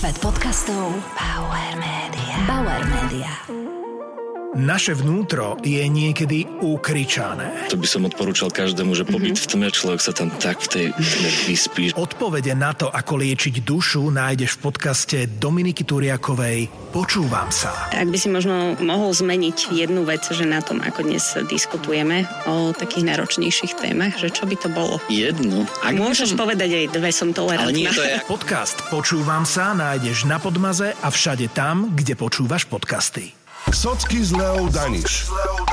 Svet podcastov Bauer Media. Bauer Media. Naše vnútro je niekedy ukričané. To by som odporúčal každému, že pobyt v tme, človek sa tam tak v tej tme vyspí. Odpovede na to, ako liečiť dušu, nájdeš v podcaste Dominiky Turiakovej Počúvam sa. Ak by si možno mohol zmeniť jednu vec, že na tom, ako dnes diskutujeme o takých náročnejších témach, že čo by to bolo? Jednu? Môžeš povedať aj dve, som tolerantná. Ale nie, to je... Podcast Počúvam sa nájdeš na Podmaze a všade tam, kde počúvaš podcasty. Socky s Leou Daniš.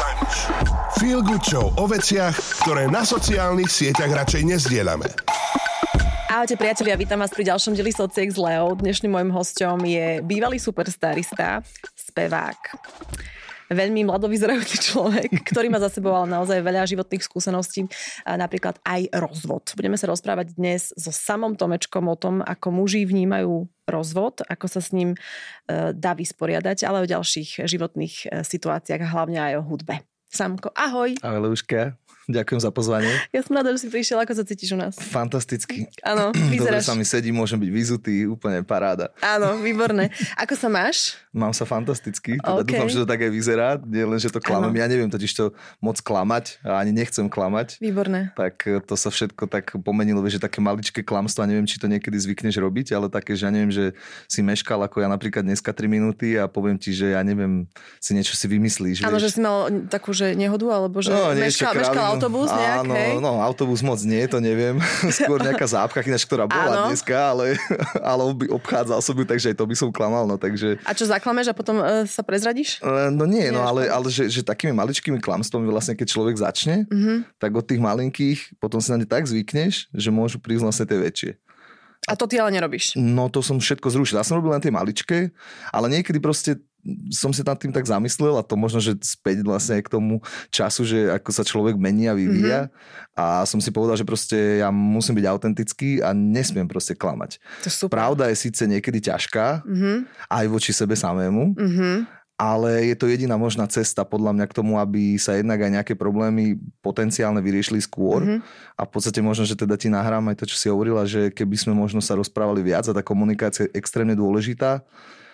Feel good show o veciach, ktoré na sociálnych sieťach radšej nezdielame. Ahojte priatelia, vítam vás pri ďalšom dieli Sociek s Leou. Dnešným môjim hosťom je bývalý superstarista, spevák. Veľmi mladovyzerajúci človek, ktorý má za sebou ale naozaj veľa životných skúseností, napríklad aj rozvod. Budeme sa rozprávať dnes so Samom Tomečkom o tom, ako muži vnímajú rozvod, ako sa s ním dá vysporiadať, ale o ďalších životných situáciách a hlavne aj o hudbe. Samko, ahoj. Ahoj, Leuška. Ďakujem za pozvanie. Ja som rada, že si prišiel. Ako sa cítiš u nás? Fantasticky. Áno, Dobre vyzeráš. sa mi sedí, môžem byť vyzutý, úplne paráda. Áno, výborné. Ako sa máš? Mám sa fantasticky, teda Okay. dúfam, že to tak aj vyzerá, nie len, že to klamem. Áno. Ja neviem totiž to moc klamať a ani nechcem klamať. Výborné. Tak to sa všetko tak pomenilo, vieš, že také maličké klamstvá, neviem, či to niekedy zvykneš robiť, ale také, že ja neviem, že si meškal ako ja napríklad dneska 3 minúty a poviem ti, že ja neviem, si niečo si vymyslíš. Áno, vieš. že si mal takú, že nehodu, alebo že niečo meškal kráľovnú. autobus nejak, Áno, hej? no, autobus moc nie, to neviem. Skôr nejaká zápcha, ináč, ktorá bola Áno. dneska, ale obchádzal som ju, takže aj to by som klamal, no takže... A čo, zaklameš a potom sa prezradíš? No nie, Nie, no až ale že takými maličkými klamstvami vlastne, keď človek začne, tak od tých malinkých potom si na ne tak zvykneš, že môžu prísť vlastne tie väčšie. A to ty ale nerobíš. No to som všetko zrušil. Ja som robil len tie maličké, ale niekedy proste som si nad tým tak zamyslel a to možno, že späť vlastne aj k tomu času, že ako sa človek mení a vyvíja a som si povedal, že proste ja musím byť autentický a nesmiem proste klamať. To je super. Pravda je síce niekedy ťažká, aj voči sebe samému, ale je to jediná možná cesta podľa mňa k tomu, aby sa jednak aj nejaké problémy potenciálne vyriešili skôr a v podstate možno, že teda ti nahrám aj to, čo si hovorila, že keby sme možno sa rozprávali viac a tá komunikácia je extrémne dôležitá,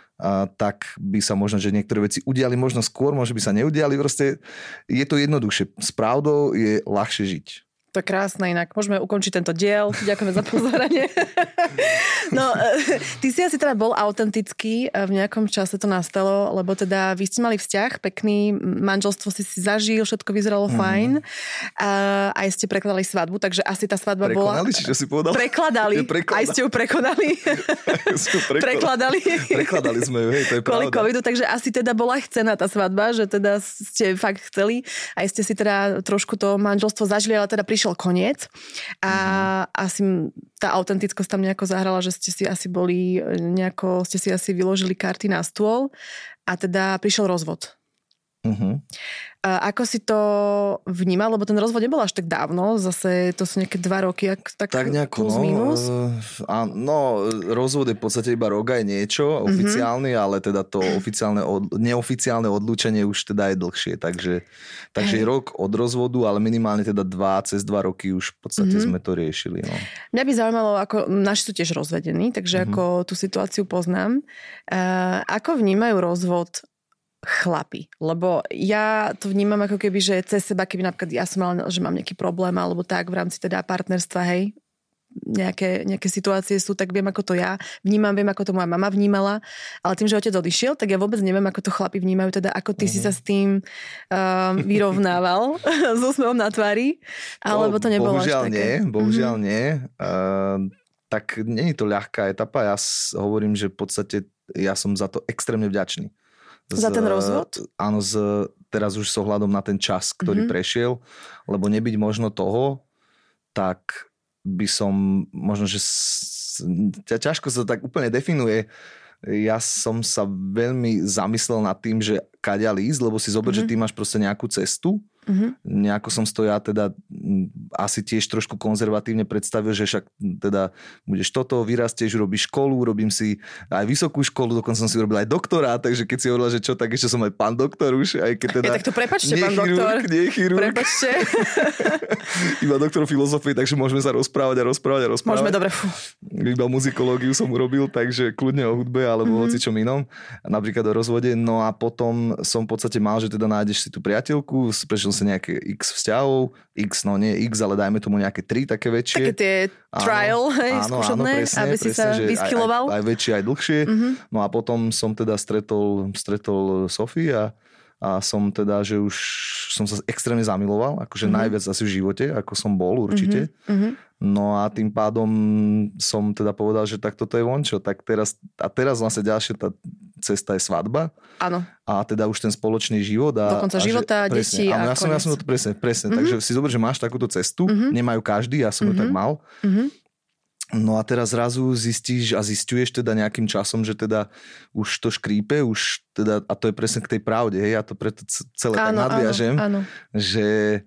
tak by sa možno, že niektoré veci udiali možno skôr, možno by sa neudiali, proste je to jednoduchšie. S pravdou je ľahšie žiť. To je krásne, inak môžeme ukončiť tento diel. Ďakujeme za pozoranie. No, ty si asi teda bol autentický, v nejakom čase to nastalo, lebo teda vy ste mali vzťah, pekný, manželstvo si zažil, všetko vyzeralo fajn. Aj ste prekladali svadbu, takže asi tá svadba bola... Prekonali, či čo si povedal? Prekladali. Aj ste ju prekonali. Prekladali. Prekladali sme ju, hej, to je Kvôli pravda. covidu, takže asi teda bola chcená tá svadba, že teda ste fakt chceli, aj ste si teda trošku to manželstvo zažili, ale teda prišiel koniec a asi tá autentickosť tam nejako zahrala, že ste si asi boli nejako, ste si asi vyložili karty na stôl a teda prišiel rozvod. A ako si to vnímal, lebo ten rozvod nebol až tak dávno, zase to sú nejaké 2 roky, tak nejako, plus minus. Rozvod je v podstate iba rok aj niečo oficiálny, ale teda to neoficiálne odlúčenie už teda je dlhšie, takže je rok od rozvodu, ale minimálne teda cez 2 roky už v podstate sme to riešili. No. Mňa by zaujímalo, ako naši sú tiež rozvedení, takže ako tú situáciu poznám. Ako vnímajú rozvod chlapi? Lebo ja to vnímam ako keby, že cez seba, keby napríklad ja som mala, že mám nejaký problém alebo tak v rámci teda partnerstva, hej, nejaké situácie sú, tak viem, ako to ja vnímam, viem, ako to moja mama vnímala, ale tým, že otec odišiel, tak ja vôbec neviem, ako to chlapi vnímajú, teda ako ty si sa s tým vyrovnával s úsmevom na tvári, alebo to nebolo až také. Bohužiaľ nie. Tak nie je to ľahká etapa, ja hovorím, že v podstate ja som za to extrémne vďačný. Za ten rozvod? Áno, teraz už s ohľadom na ten čas, ktorý prešiel, lebo nebyť možno toho, tak by som možno, že ťažko sa tak úplne definuje. Ja som sa veľmi zamyslel nad tým, že kaďal ísť, lebo si zober, že ty máš proste nejakú cestu Nejako som to ja teda asi tiež trošku konzervatívne predstavil, že však teda budeš toto, vyrastieš, robíš školu, robím si aj vysokú školu, dokonca som si urobil aj doktorát, takže keď si hovorila, že čo, tak ešte som aj pán doktor už, aj keď teda... Tak to prepáčte, pán doktor. Nie chirurg. Prepáčte. Iba doktor filozofie, takže môžeme sa rozprávať. Môžeme, dobre. Iba muzikológiu som urobil, takže kľudne o hudbe alebo hocičom inom, napríklad o rozvode. No a potom som v podstate mal, že teda nájdeš si tú priateľku, prešiel si nejaké x vzťahov, no nie x, ale dajme tomu nejaké 3 také väčšie. Také tie trial, skúšobné, presne, aby si sa vyskyloval. Aj väčšie, aj dlhšie. No a potom som teda stretol Sofii a som teda, že už som sa extrémne zamiloval, akože najviac asi v živote, ako som bol určite. No a tým pádom som teda povedal, že tak toto je vončo. Tak teraz vlastne ďalšia tá cesta je svadba. Áno. A teda už ten spoločný život. Do konca života, deti a ja som to presne. Takže si zober, že máš takúto cestu, nemajú každý, ja som ju tak mal. No a teraz zrazu zisťuješ teda nejakým časom, že teda už to škrípe, už teda, a to je presne k tej pravde, hej, ja to preto celé tak nadviažem, že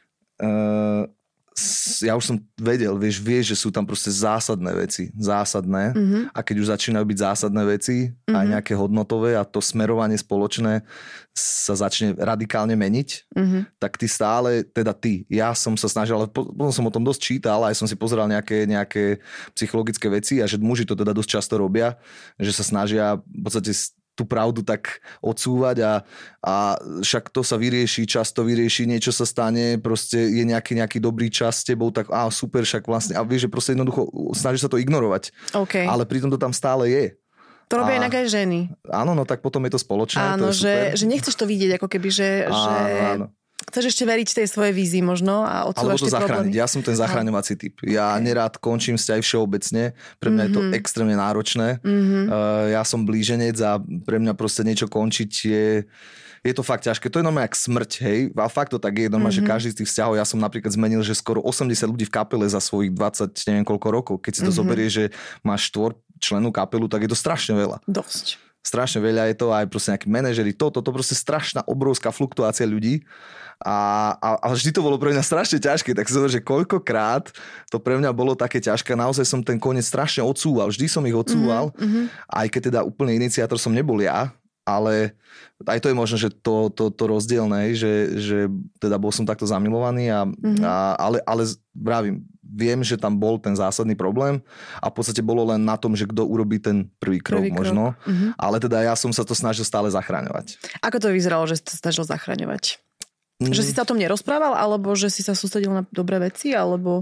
ja už som vedel, vieš, že sú tam proste zásadné veci, a keď už začínajú byť zásadné veci, aj nejaké hodnotové a to smerovanie spoločné sa začne radikálne meniť, tak ja som sa snažil, ale potom som o tom dosť čítal, aj som si pozeral nejaké psychologické veci a že muži to teda dosť často robia, že sa snažia v podstate tú pravdu tak odsúvať a však to sa často vyrieši, niečo sa stane, proste je nejaký dobrý čas s tebou, tak super, však vlastne, a vieš, že proste jednoducho snaží sa to ignorovať. Okay. Ale pritom to tam stále je. To robia inak aj ženy. Áno, no tak potom je to spoločné. Áno, to je super. že nechceš to vidieť, ako keby, že áno. Chceš ešte veriť tej svojej vízii možno a odsúvaš tie problémy. Ja som ten zachraňovací typ. Ja nerád končím vzťahy všeobecne. Pre mňa je to extrémne náročné. Ja som blíženec a pre mňa proste niečo končiť je to fakt ťažké. To je normálne jak smrť, hej. A fakt to tak je normálne, že každý z tých vzťahov, ja som napríklad zmenil, že skoro 80 ľudí v kapele za svojich 20, neviem koľko rokov. Keď si to zoberie, že máš 4-člennú kapelu, tak je to strašne veľa. Dosť. Strašne veľa je to, aj proste nejakí manažeri, toto proste strašná obrovská fluktuácia ľudí a vždy to bolo pre mňa strašne ťažké, tak si zober, že koľkokrát to pre mňa bolo také ťažké, naozaj som ten koniec strašne odsúval, vždy som ich odsúval, aj keď teda úplne iniciátor som nebol ja, ale aj to je možno, že to rozdielne, že teda bol som takto zamilovaný ale vravím, viem, že tam bol ten zásadný problém a v podstate bolo len na tom, že kto urobí ten prvý krok možno. Ale teda ja som sa to snažil stále zachraňovať. Ako to vyzeralo, že si to snažil zachraňovať? Že si sa o tom nerozprával, alebo že si sa sústredil na dobré veci, alebo...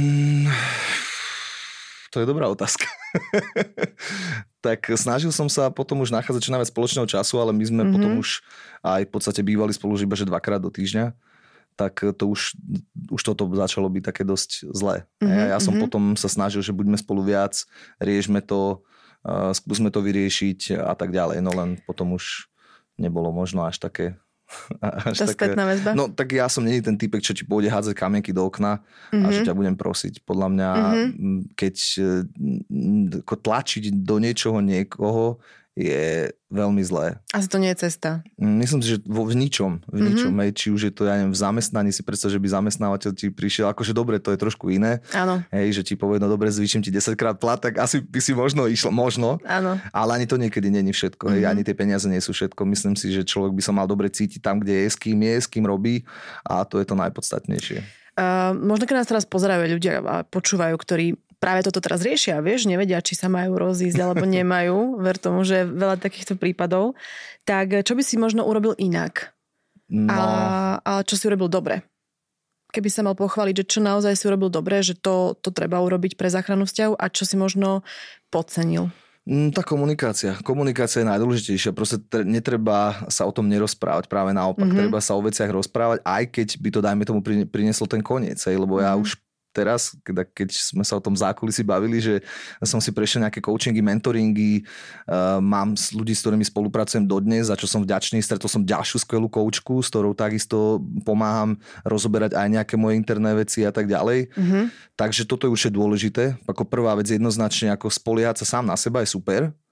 To je dobrá otázka. Tak snažil som sa potom už nachádzať čo najviac spoločného času, ale my sme potom už aj v podstate bývali spolu iba že 2-krát do týždňa. Tak to už toto začalo byť také dosť zlé. Ja som potom sa snažil, že buďme spolu viac, riešme to, skúsme to vyriešiť a tak ďalej. No len potom už nebolo možno až také... Tá spätná väzba? No tak ja som nie ten typek, čo ti pôjde hádzať kamienky do okna a že ťa budem prosiť. Podľa mňa, keď tlačiť do niečoho niekoho je veľmi zlé. Asi to nie je cesta. Myslím si, že v ničom. Či už je to, ja neviem, v zamestnaní si predstav, že by zamestnávateľ ti prišiel, akože dobre, to je trošku iné. Áno. Hej, že ti povie, no dobre, zvýšim ti 10-krát plat, tak asi by si možno išlo, Áno. Ale ani to niekedy není všetko. Hej, ani tie peniaze nie sú všetko. Myslím si, že človek by sa mal dobre cítiť tam, kde je, s kým robí a to je to najpodstatnejšie. Možno keď nás teraz pozerajú ľudia a počúvajú, ktorí práve toto teraz riešia, vieš, nevedia, či sa majú rozísť alebo nemajú, ver tomu, že veľa takýchto prípadov, tak čo by si možno urobil inak? No. A čo si urobil dobre? Keby sa mal pochváliť, že čo naozaj si urobil dobre, že to treba urobiť pre záchranu vzťahu a čo si možno podcenil? Tá komunikácia. Komunikácia je najdôležitejšia. Proste netreba sa o tom nerozprávať. Práve naopak, treba sa o veciach rozprávať, aj keď by to, dajme tomu, prinieslo ten koniec. Lebo ja už teraz, keď sme sa o tom zákulisí bavili, že som si prešiel nejaké coachingy, mentoringy, mám ľudí, s ktorými spolupracujem dodnes, za čo som vďačný. Stretol som ďalšiu skvelú coachku, s ktorou takisto pomáham rozoberať aj nejaké moje interné veci a tak ďalej. Takže toto je už dôležité. Ako prvá vec jednoznačne, ako spoliehať sa sám na seba je super.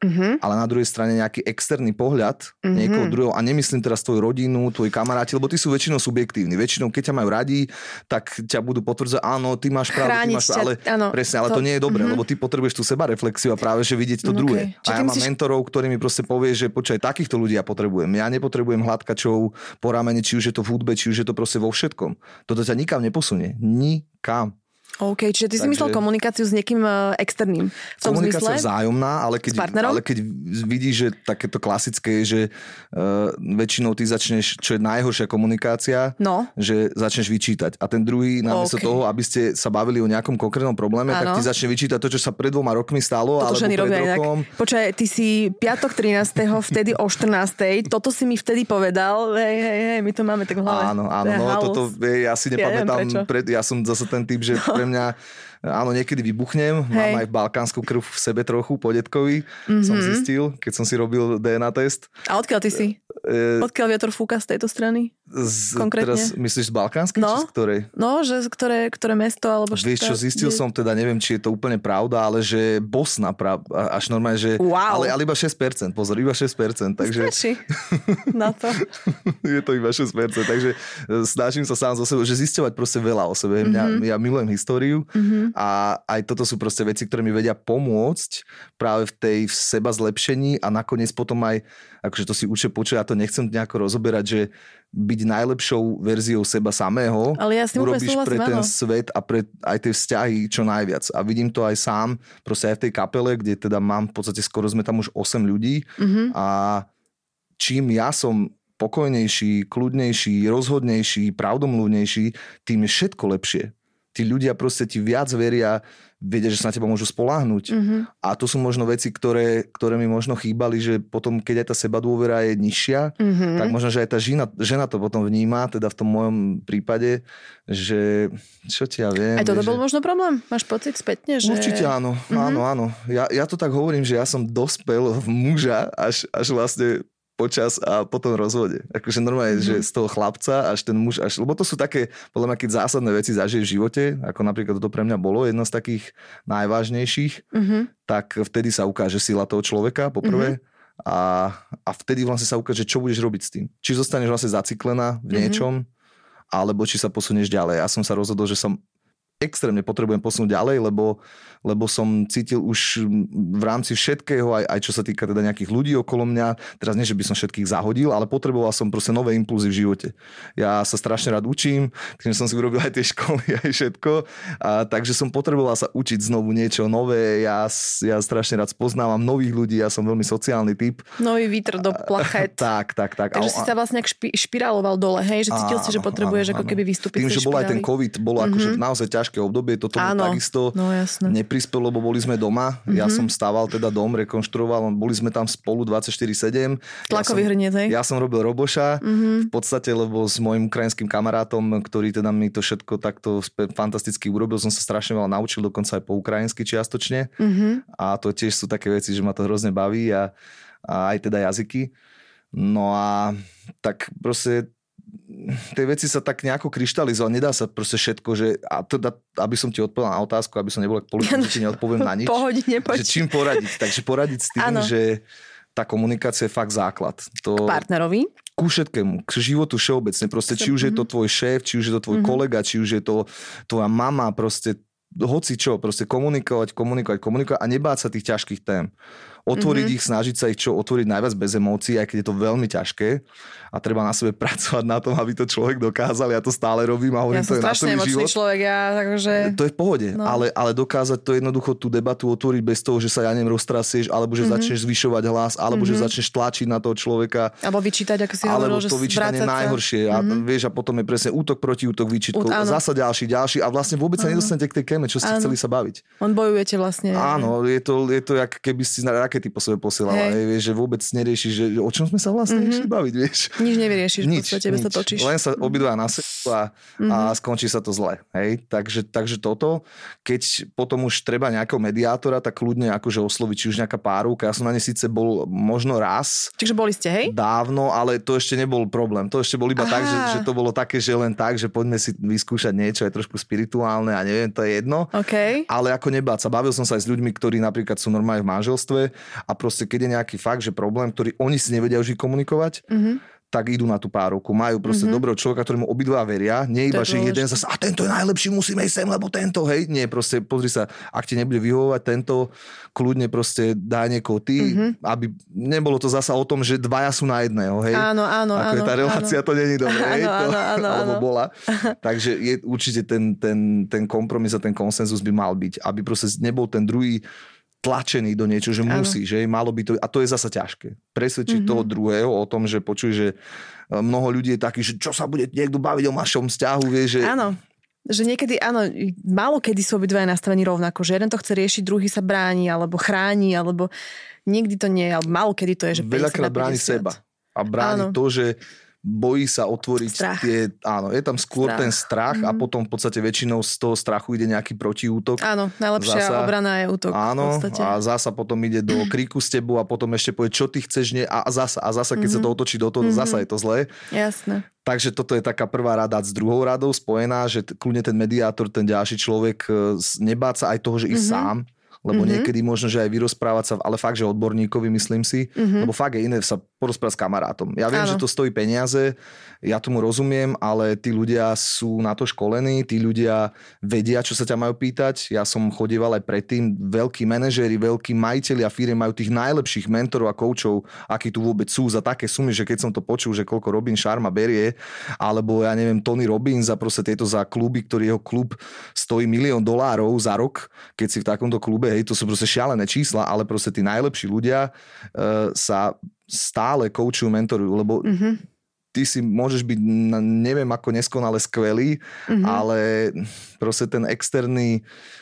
ale na druhej strane nejaký externý pohľad niekoho druhého, a nemyslím teraz tvoju rodinu, tvoji kamaráti, lebo tí sú väčšinou subjektívni. Väčšinou, keď ťa majú radi, tak ťa budú potvrdzovať, áno, ty máš pravdu, ale presne, ale to nie je dobré, lebo ty potrebuješ tú sebareflexiu a práve že vidieť to druhé. A ja mám mentorov, ktorí mi proste povie, že počkaj, takýchto ľudí ja potrebujem. Ja nepotrebujem hladkačov po ramene, či už je to v hudbe, či už je to proste vo všetkom. Toto ťa nikam neposunie. Nikam. OK, čiže ty si myslel komunikáciu s niekým externým. V tom komunikácia zmysle? vzájomná, ale keď vidíš, že takéto klasické je, že väčšinou ty začneš, čo je najhoršia komunikácia, že začneš vyčítať. A ten druhý, namiesto toho, aby ste sa bavili o nejakom konkrétnom probléme, tak ty začne vyčítať to, čo sa pred 2 rokmi stalo, toto alebo pred rokom. Počkaj, ty si piatok 13. vtedy o 14. Toto si mi vtedy povedal. Hej, my to máme tak v hlave. Áno, toto ja si nepamätám. Ja som zase ten typ, že pre mňa, áno, niekedy vybuchnem, mám aj balkánsku krv v sebe trochu, po detkovi, som zistil, keď som si robil DNA test. A odkiaľ ty si? Odkiaľ vietor fúka z tejto strany? Konkrétne? Teraz myslíš z balkánskej, či z ktorej? No, že ktoré mesto, alebo štát? Vieš čo, zistil som, teda neviem, či je to úplne pravda, ale že Bosna, až normálne, že... Wow. Ale iba 6%, pozor, iba 6%, takže... Stačí na to. Je to iba 6%, takže snažím sa sám zo seba, že zisťovať proste veľa o sebe. Ja milujem históriu a aj toto sú proste veci, ktoré mi vedia pomôcť práve v seba zlepšení a nakoniec potom aj, akože to si určite počuť, ja to nechcem nejako rozoberať, že byť najlepšou verziou seba samého, ale ja urobíš pre ten svet a pre aj tie vzťahy čo najviac. A vidím to aj sám, proste aj v tej kapele, kde teda mám v podstate skoro sme tam už 8 ľudí a čím ja som pokojnejší, kľudnejší, rozhodnejší, pravdomluvnejší, tým je všetko lepšie. Tí ľudia proste ti viac vedia, že sa na teba môžu spoľahnúť. A to sú možno veci, ktoré mi možno chýbali, že potom, keď aj tá sebadôvera je nižšia, tak možno, že aj tá žena to potom vníma, teda v tom mojom prípade, že čo ti ja viem. Aj toto bol možno problém? Máš pocit spätne? Že... Určite áno. Áno. Ja to tak hovorím, že ja som dospel v muža až vlastne počas a potom rozvode. Akože normálne, že z toho chlapca až ten muž, lebo to sú také, podľa mňa, keď zásadné veci zažiješ v živote, ako napríklad toto pre mňa bolo jedno z takých najvážnejších, tak vtedy sa ukáže sila toho človeka, poprvé, a vtedy vlastne sa ukáže, čo budeš robiť s tým. Či zostaneš vlastne zaciklená v niečom, alebo či sa posunieš ďalej. Ja som sa rozhodol, že som extrémne potrebujem posunúť ďalej, lebo som cítil už v rámci všetkého, aj čo sa týka teda nejakých ľudí okolo mňa, teraz nie, že by som všetkých zahodil, ale potreboval som proste nové impulzy v živote. Ja sa strašne rád učím, takže som si urobil aj tie školy, aj všetko, takže som potreboval sa učiť znovu niečo nové, ja strašne rád spoznávam nových ľudí, ja som veľmi sociálny typ. Nový vítr do plachet. Tak. Takže si sa vlastne špiráloval dole, hej? Že cítil si, že potrebuješ ako keby vystúpiť z tej špirály. Tým, že bol aj ten COVID, bolo akože naozaj ťažké obdobie, toto takisto neprispelo, lebo boli sme doma. Ja som stával teda dom, rekonštruoval, boli sme tam spolu 24/7. Tlakový hrniec, hej? Ja som robil roboša, v podstate, lebo s mojim ukrajinským kamarátom, ktorý teda mi to všetko takto fantasticky urobil, som sa strašne veľa naučil, dokonca aj po ukrajinsky čiastočne. A to tiež sú také veci, že ma to hrozne baví a aj teda jazyky. No a tak proste tie veci sa tak nejako kryštalizovali, nedá sa proste všetko, že a teda, aby som ti odpovedal na otázku, aby som nebol politický, že ti neodpoviem na nič. Že čím poradiť? Takže poradiť s tým, že tá komunikácia je fakt základ. K partnerovi? Ku všetkému, k životu všeobecne. Proste, či už je to tvoj šéf, či už je to tvoj kolega, či už je to tvoja mama, proste hoci čo, proste komunikovať a nebáť sa tých ťažkých tém. Otvoriť ich, snažiť sa ich otvoriť najviac bez emócií, aj keď je to veľmi ťažké a treba na sebe pracovať na tom, aby to človek dokázal. Ja to stále robím a hovorím, to je na celý život. Človek, takže... To je v pohode, ale dokázať to jednoducho tú debatu otvoriť bez toho, že sa roztrasieš, alebo že začneš zvyšovať hlas, alebo že začneš tlačiť na toho človeka. Alebo vyčítať, ako si hovoril, že to vyčítanie najhoršie. A vieš, a potom je presne útok proti útok, výčitko, zasa ďalší a vlastne vôbec sa nedostanete k tej téme, čo ste chceli sa baviť. On bojujete vlastne. Áno, je to jak keby si rakety po sebe posielala, vieš, že vôbec neriešiš, že o čom sme sa vlastne išli baviť, vieš. Nič nevyriešiš, v podstate, bez toho točíš. Len sa obidva na seba a skončí sa to zle, hej. Takže toto, keď potom už treba nejakého mediátora, tak kľudne akože osloviť, či už nejaká páruvka. Ja som na ne síce bol možno raz. Čiže boli ste, hej? Dávno, ale to ešte nebol problém. To ešte bol iba tak, že to bolo také, že len tak, že poďme si vyskúšať niečo aj trošku spirituálne a neviem, to je jedno. Okay. Ale ako nebáť sa. Bavil som sa aj s ľuďmi, ktorí napríklad sú normálne v manželstve a proste keď je nejaký fakt, že problém, ktorý oni si nevedia už komunikovať, tak idú na tú párovku. Majú proste dobrého človeka, ktorému obidva veria. Nie iba, že jeden zase, a tento je najlepší, musíme ísť sem, lebo tento, hej. Nie, proste pozri sa, ak ti nebude vyhovovať tento, kľudne proste daj niekoho ty, aby nebolo to zasa o tom, že dvaja sú na jedného, hej. Áno. Ako je tá relácia, to není dobré, hej. Áno. Alebo bola. Takže je určite ten kompromis a ten konsenzus by mal byť, aby proste nebol ten druhý tlačený do niečo, že musí, že malo by to, a to je zasa ťažké. Presvedčiť toho druhého o tom, že počuj, že mnoho ľudí je takých, že čo sa bude niekto baviť o našom vzťahu, vie, že... Áno. Že niekedy, málo kedy sú obidvaja nastavení rovnako, že jeden to chce riešiť, druhý sa bráni, alebo chráni, alebo nikdy to nie, alebo málo kedy to je, že 50 na 50. Veľakrát bráni seba. A bráni to, že bojí sa otvoriť strach. Je tam skôr ten strach a potom v podstate väčšinou z toho strachu ide nejaký protiútok. Áno, najlepšia obrana je útok. Áno, a zasa potom ide do kríku s tebou a potom ešte povie, čo ty chceš, nie, a zasa keď sa to otočí do toho, zasa je to zlé. Jasné. Takže toto je taká prvá rada s druhou radou spojená, že kľudne ten mediátor, ten ďalší človek nebáť sa aj toho, že ísť sám. Lebo niekedy možno, že aj vyrozprávať sa, ale fakt, že odborníkovi, myslím si, lebo fakt je iné sa porozprávať s kamarátom. Ja viem, že to stojí peniaze, ja tomu rozumiem, ale tí ľudia sú na to školení, tí ľudia vedia, čo sa ťa majú pýtať. Ja som chodieval aj predtým, veľkí manažéri, veľkí majitelia firiem majú tých najlepších mentorov a koučov, akí tu vôbec sú za také sumy, že keď som to počul, že koľko Robin Sharma berie, alebo ja neviem, Tony Robbins za proste tieto za kluby, ktorý jeho klub stojí $1 000 000 za rok, keď si v takomto klube, hej, to sú proste šialené čísla, ale proste tí najlepší ľudia sa stále koučujú, mentorujú, lebo ty si môžeš byť, neviem ako neskonale skvelý, ale proste ten externý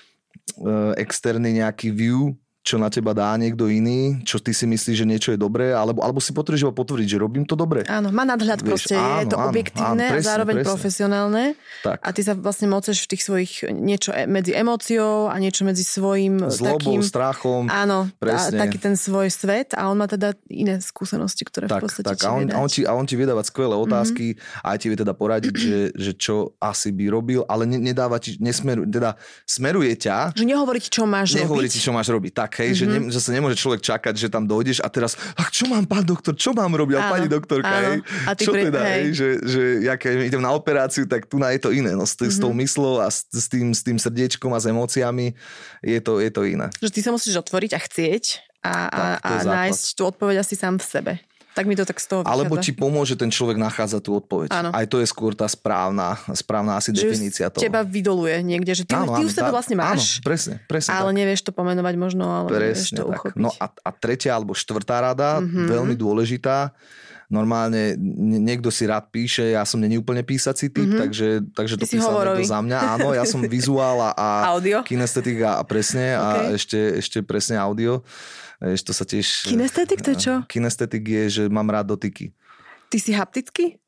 nejaký view, čo na teba dá niekto iný, čo ty si myslíš, že niečo je dobré, alebo si potrebuješ iba potvrdiť, že robím to dobre. Áno, má nadhľad proste, je to objektívne a zároveň profesionálne. Tak. A ty sa vlastne moceš v tých svojich niečo medzi emóciou a niečo medzi svojím zlobou, strachom. Áno, taký ten svoj svet a on má teda iné skúsenosti, ktoré v podstate ti vie dať. A on ti vie dávať skvelé otázky a aj ti vie teda poradiť, že čo asi by robil, ale nedáva ti, teda smeruje ťa. Že nehovorí ti, čo máš robiť. Nehovorí ti, čo máš robiť. Tak, hej, že sa nemôže človek čakať, že tam dojdeš a teraz, čo mám, pán doktor, čo mám robiť? A pani doktorka, hej, čo teda, hej, že idem na operáciu, tak tu je to iné. No, s tou myslou a s tým srdiečkom a s emóciami je to iné. Že ty sa musíš otvoriť a chcieť a nájsť tú odpoveď asi sám v sebe. Tak mi to tak z toho vychádza. Alebo ti pomôže ten človek nachádzať tú odpoveď. Áno. Aj to je skôr tá správna asi že definícia toho. Teba vydoluje niekde, že ty už sebe vlastne máš. Áno, presne. Ale nevieš to pomenovať možno, ale nevieš to uchopiť. No a tretia alebo štvrtá rada, veľmi dôležitá. Normálne niekto si rád píše, ja som není úplne písací typ, takže to písal niekto za mňa. Áno, ja som vizuál a kinestetik a presne a ešte presne audio. To sa tiež... Kinestetik to je čo? Kinestetik je, že mám rád dotyky. Ty si haptický?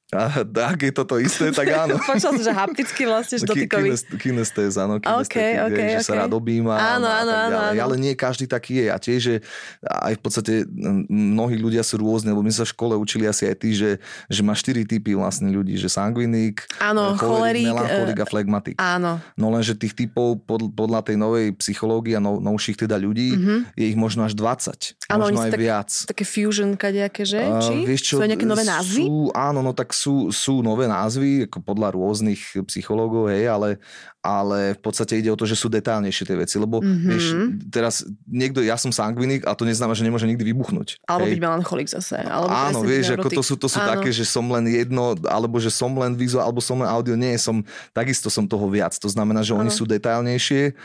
Ak je toto isté, tak áno. Počul som, že hapticky vlastne dotykový. Kinestéz, áno. Že sa rád objíma. Áno. Ale nie každý taký je. A tiež, že aj v podstate mnohí ľudia sú rôzne, lebo my sa v škole učili asi aj tí, že má 4 typy vlastne ľudí, že sangvinik, cholerik, melancholik a flegmatik. Áno. No lenže tých typov podľa tej novej psychológie a novších teda ľudí je ich možno až 20. Áno, možno aj viac. Také fusion kadejaké, že? Či? Sú nejaké nové názvy? Áno, no tak sú nové názvy, ako podľa rôznych psychológov, hej, ale v podstate ide o to, že sú detálnejšie tie veci, lebo vieš, teraz ja som sangvinik a to neznamená, že nemôže nikdy vybuchnúť. Alebo byť melancholik zase. Áno, vieš, ako to sú také, že som len jedno, alebo že som len vizuál, alebo som len audio, nie, takisto som toho viac. To znamená, že oni sú detálnejšie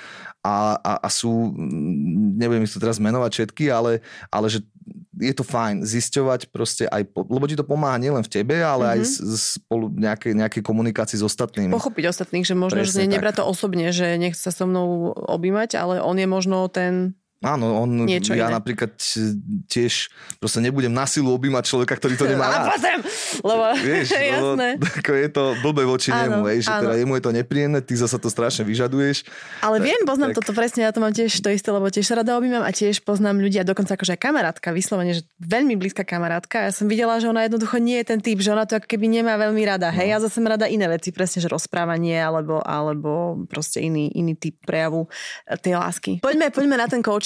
a sú, nebudem ich to teraz menovať všetky, ale že je to fajn zisťovať proste aj, lebo ti to pomáha nielen v tebe, ale aj spolu nejakej komunikácii s ostatnými. Pochopiť ostatných, že možno, že nebrať to osobne, že nechce sa so mnou objímať, ale on je možno ten... Áno, ja napríklad tiež proste nebudem na silu objímať človeka, ktorý to nemá rád. Lebo vieš, jasné. Je to blbé voči nemu, že teda jemu je to nepríjemné, ty zasa to strašne vyžaduješ. Ale poznám toto presne, ja to mám tiež to isté, lebo tiež sa rada objímam a tiež poznám ľudia, dokonca akože aj kamarátka, vyslovene, že veľmi blízka kamarátka. Ja som videla, že ona jednoducho nie je ten typ, že ona to ako keby nemá veľmi rada. Hej, ja zase mám rada iné veci, presne, že rozprávanie alebo proste iný typ prejavu tej lásky. Poďme na ten coaching.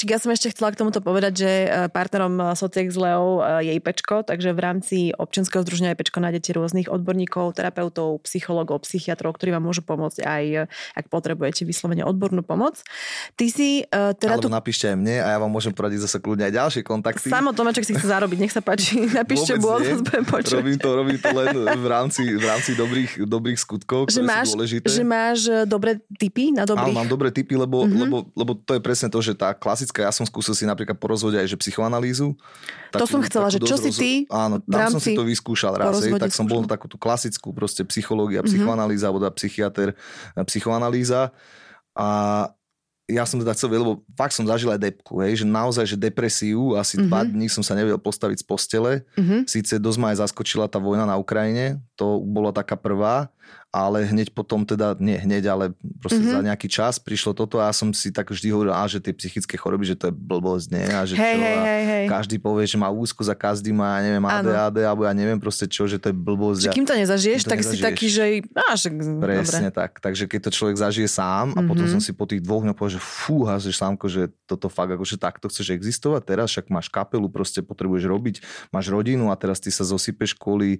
Však ja som ešte chcela k tomuto povedať, že partnerom Sociex s Leou je IPčko, takže v rámci občianskeho združenia IPčko nájdete rôznych odborníkov, terapeutov, psychológov, psychiatrov, ktorí vám môžu pomôcť aj ak potrebujete vyslovene odbornú pomoc. Ty si alebo napíšte aj mne a ja vám môžem poradiť zase kľudne aj ďalšie kontakty. Samo Tomáček si chce zarobiť, nech sa páči. Napíšte mu, budem počuť. Robím to len v rámci dobrých skutkov, ktoré sú dôležité. Že máš dobré tipy na dobrých... Áno, mám dobré tipy, lebo to je presne to, že tá klasická, ja som skúsil si napríklad po rozvode aj že psychoanalýzu. To som chcela, že čo si ty... Áno, tam som si to vyskúšal raz, tak som bol na takú tú klasickú proste psychológia, psychoanalýza, alebo psychiater, psychoanalýza. A ja som teda chcel, lebo fakt som zažil aj depku, hej, že naozaj, že depresiu, asi 2 dní som sa nevedel postaviť z postele. Síce dosť ma aj zaskočila tá vojna na Ukrajine, to bola taká prvá, ale hneď potom teda, nie hneď, ale proste za nejaký čas prišlo toto a ja som si tak vždy hovoril, že tie psychické choroby, že to je blbosť, nie? A že každý povie, že má úzkosť a každý má, ja neviem, ADHD, alebo ja neviem proste čo, že to je blbosť. Že kým to nezažiješ, tak si taký, že... Presne dobre. Tak. Takže keď to človek zažije sám a potom som si po tých 2 dňoch povedal, že fúha, že sámko, že toto fakt akože takto chceš existovať teraz, však máš kapelu, proste potrebuješ robiť, máš rodinu a teraz ty sa zosypeš kvôli...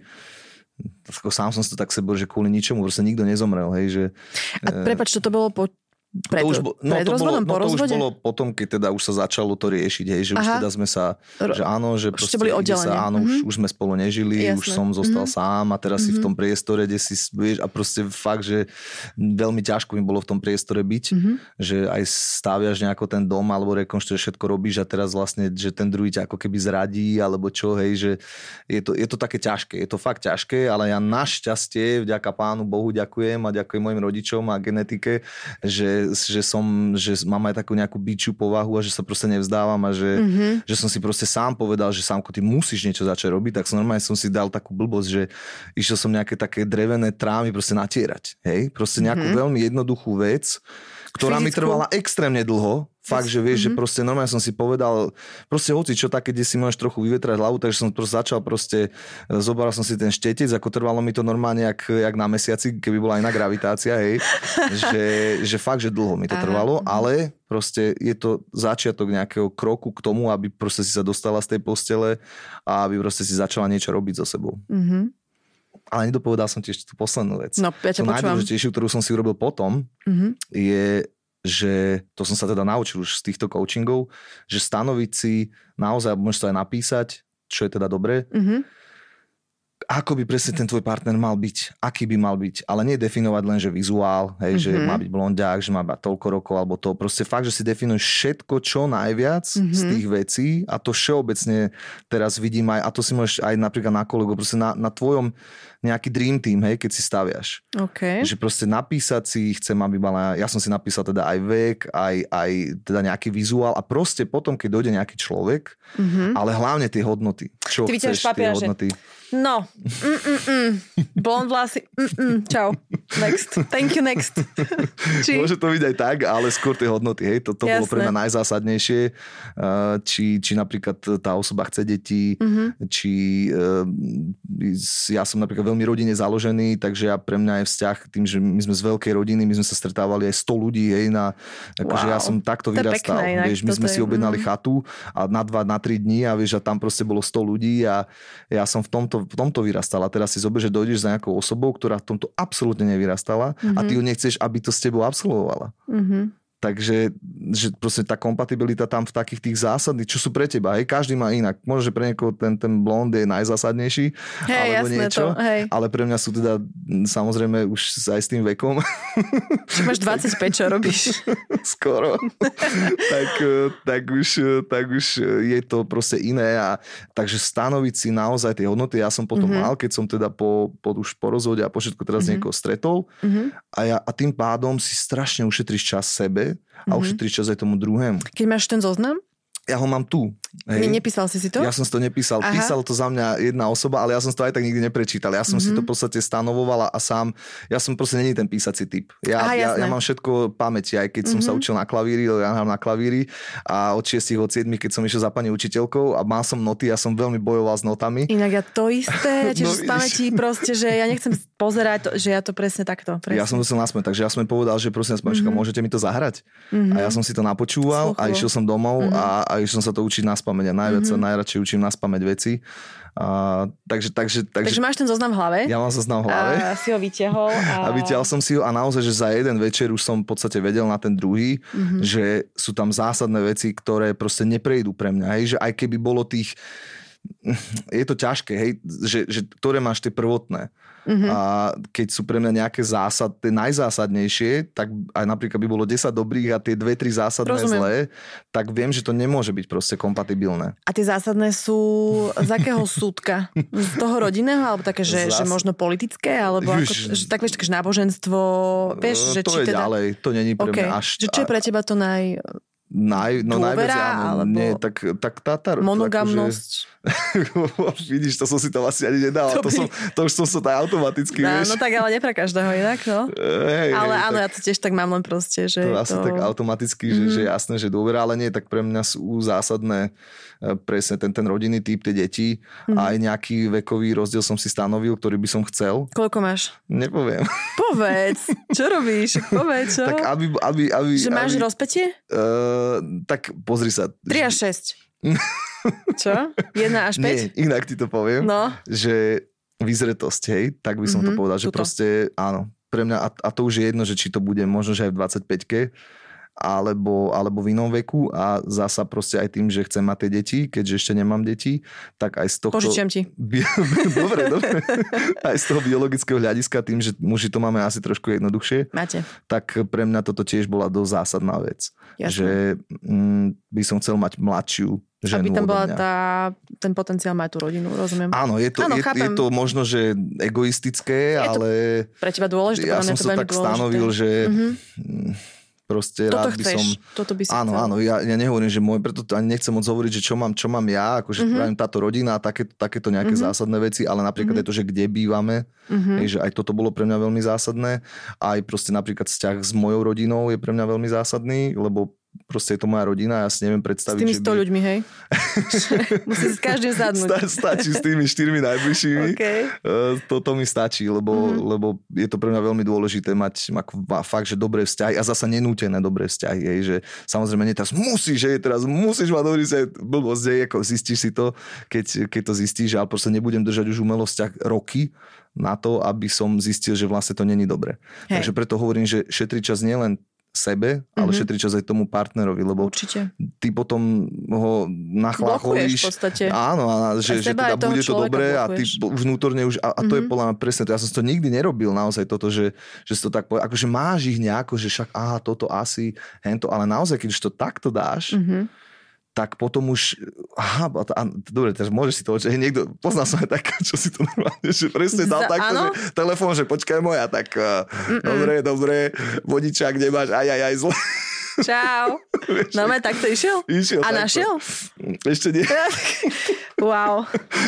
Sám som si to tak sebou, že kvôli ničomu proste nikto nezomrel, hej, že... A prepáč, to bolo pred rozvodom, po rozvode? To už bolo potom, keď teda už sa začalo to riešiť, hej, že už teda sme sa, že áno, že proste boli oddelenie. Áno, už sme spolu nežili, už som zostal sám a teraz si v tom priestore, kde si, vieš, a proste fakt, že veľmi ťažko mi bolo v tom priestore byť, že aj staviaš nejako ten dom alebo rekonštruuješ, všetko robíš a teraz vlastne, že ten druhý ťa ako keby zradí alebo čo, hej, že je to také ťažké, je to fakt ťažké, ale ja našťastie, vďaka Pánu Bohu ďakujem a ďakujem mojim rodičom a genetike, že mám aj takú nejakú bičiu povahu a že sa proste nevzdávam a že som si proste sám povedal, že Sámko, ty musíš niečo začať robiť, tak normálne som si dal takú blbosť, že išiel som nejaké také drevené trámy proste natierať, hej, proste nejakú veľmi jednoduchú vec, ktorá mi trvala extrémne dlho. Fakt, že vieš, že proste normálne som si povedal, proste hoci čo také, kde si môžeš trochu vyvetrať hlavu, takže som proste začal zobral som si ten štetec, ako trvalo mi to normálne jak na mesiaci, keby bola iná gravitácia, hej, že fakt, že dlho mi to trvalo, ale proste je to začiatok nejakého kroku k tomu, aby proste si sa dostala z tej postele a aby proste si začala niečo robiť so sebou. Ale nedopovedal som ti ešte tú poslednú vec. No, ja ťa počúvam. Najdôležitejšiu, ktorú som si urobil potom, je, že to som sa teda naučil už z týchto coachingov, že stanoviť si naozaj, môžeš to aj napísať, čo je teda dobré, ako by presne ten tvoj partner mal byť, aký by mal byť, ale nie definovať len, že vizuál, hej, že má byť blondiak, že má mať toľko rokov, alebo to, proste fakt, že si definuješ všetko, čo najviac z tých vecí a to všeobecne teraz vidím aj, a to si môžeš aj napríklad na kolegu, proste na tvojom nejaký dream team, hej, keď si staviaš. Okay. Že proste napísať si, chcem, aby mala, ja som si napísal teda aj vek, aj teda nejaký vizuál a proste potom, keď dojde nejaký človek, ale hlavne tie hodnoty. Čo ty chceš, tie hodnoty. No. Blond vlasy. Čau. Next. Thank you, next. Môže to byť aj tak, ale skôr tie hodnoty. Hej. To bolo pre mňa najzásadnejšie. Či napríklad tá osoba chce deti, či ja som napríklad veľmi rodine založený, takže pre mňa je vzťah tým, že my sme z veľkej rodiny, my sme sa stretávali aj 100 ľudí, hej, akože ja som takto vyrastal. Vieš, my sme si objednali chatu a na 3 dní a vieš, a tam proste bolo 100 ľudí a ja som v tomto vyrastal. A teraz si zober, že dojdeš za nejakou osobou, ktorá v tomto absolútne nevyrastala a ty ju nechceš, aby to s tebou absolvovala. Takže že proste tá kompatibilita tam v takých tých zásadných, čo sú pre teba, hej, každý má inak. Možno, že pre niekoho ten blond je najzásadnejší, alebo niečo, ale pre mňa sú teda samozrejme už aj s tým vekom. Či máš 25, čo robíš? Skoro. tak už je to proste iné a takže stanoviť si naozaj tie hodnoty. Ja som potom mal, keď som teda už po rozvode a po všetko teraz niekoho stretol a tým pádom si strašne ušetríš čas sebe a ušetríš čas aj tomu druhému. Keď máš ten zoznam? Ja ho mám tu. Hej. Nepísal si to? Ja som si to nepísal. Aha. Písal to za mňa jedna osoba, ale ja som si to aj tak nikdy neprečítal. Ja som si to v podstate stanovovala a sám, ja som proste není ten písací typ. Ja mám všetko pamäti, aj keď som sa učil na klavíri, ja hrám na klavíri a od 6 od 7, keď som išiel za pani učiteľkou a mal som noty, ja som veľmi bojoval s notami. Inak ja to isté, tiež z pamäti proste, že ja nechcem pozerať, že ja to presne takto. Presne. Ja som to chcel naspäť, takže ja som jej povedal, že prosím vás, môžete mi to zahrať? A ja som si to napočúval a išiel som domov a išiel som sa to učiť naspamäť. A najradšej učím naspamäť veci. Takže máš ten zoznam v hlave? Ja mám zoznam v hlave. A si ho vyťahol. A vyťahol som si ho a naozaj, že za jeden večer už som v podstate vedel na ten druhý, že sú tam zásadné veci, ktoré proste neprejdú pre mňa. Hej? Že aj keby bolo tých... Je to ťažké, hej? Že ktoré máš tie prvotné. A keď sú pre mňa nejaké tie najzásadnejšie, tak aj napríklad by bolo 10 dobrých a tie 2-3 zásadné zlé, tak viem, že to nemôže byť proste kompatibilné. A tie zásadné sú z akého súdka? Z toho rodinného? Alebo také, že možno politické? Alebo že náboženstvo? Vieš, že to je teda... ďalej, to není pre mňa až... Že čo je pre teba to najviac, áno, nie, tak tá monogamnosť. Vidíš, to som si tam asi ani nedal. To už som sa tak automaticky, vieš. No tak, ale nie pre každého inak, no. Ale áno, ja to tiež tak mám len proste, že to asi tak automaticky, že jasné, že dôvera, ale nie, tak pre mňa sú zásadné presne ten rodinný typ, tie deti a aj nejaký vekový rozdiel som si stanovil, ktorý by som chcel. Koľko máš? Nepoviem. Povedz, čo robíš? Povedz, čo? Tak aby že máš rozpätie? Tak pozri sa. 3 až 6. Čo? 1 až 5? Nie, inak ti to poviem. No. Že vyzretosť, hej, tak by som to povedal, že proste áno, pre mňa, a to už je jedno, že či to bude možno, že aj v 25-ke, alebo v inom veku a zasa proste aj tým, že chcem mať tie deti, keďže ešte nemám deti, tak aj z tohto... Požičiam ti. Dobre. Aj z toho biologického hľadiska, tým, že muži to máme asi trošku jednoduchšie. Máte. Tak pre mňa toto tiež bola dosť zásadná vec. Jasne. Že by som chcel mať mladšiu ženu. Aby tam bola ten potenciál mať tú rodinu, rozumiem. Áno, je to možno, že egoistické, ale... Pre teba dôležité, ja som sa tak stanovil, že... Proste toto rád by chceš, som... toto by si áno, chcel. Áno, ja nehovorím, že preto ani nechcem moc hovoriť, že čo mám ja, akože pravím táto rodina a takéto nejaké zásadné veci, ale napríklad aj to, že kde bývame, že aj toto bolo pre mňa veľmi zásadné. Aj proste napríklad vzťah s mojou rodinou je pre mňa veľmi zásadný, lebo proste je to moja rodina, ja si neviem predstaviť, s tými 100 ľuďmi, hej? Musí s každým sadnúť. Stačí s tými 4 najbližšími. Okay. To mi stačí, lebo je to pre mňa veľmi dôležité mať fakt, že dobré vzťahy a zasa nenútené dobré vzťahy. Hej, že samozrejme nie teraz musíš mať dobrý vzťah, blbosť, ako zistíš si to, keď to zistíš, ale proste nebudem držať už umelo vzťah roky na to, aby som zistil, že vlastne to není dobre. Hej. Takže preto hovorím, že šetriť čas nielen sebe, ale šetriť čas aj tomu partnerovi, lebo určite. Ty potom ho nachlácholíš. Blokuješ v podstate. Áno, že teda bude to dobré a ty vnútorne už, a to je podľa mňa presne to. Ja som to nikdy nerobil naozaj toto, že si to tak povedal, akože máš ich nejako, že však toto asi, hento, ale naozaj, keď už to takto dáš, tak potom už, dobre, teraz môžeš si to, že niekto, poznal som aj tak, čo si to normálne, že presne dal takto, že telefón, že počkaj moja, tak dobre, vodičák nemáš, aj zle. Čau. No, tak to išiel? Išiel. A našiel? Ešte nie. Wow.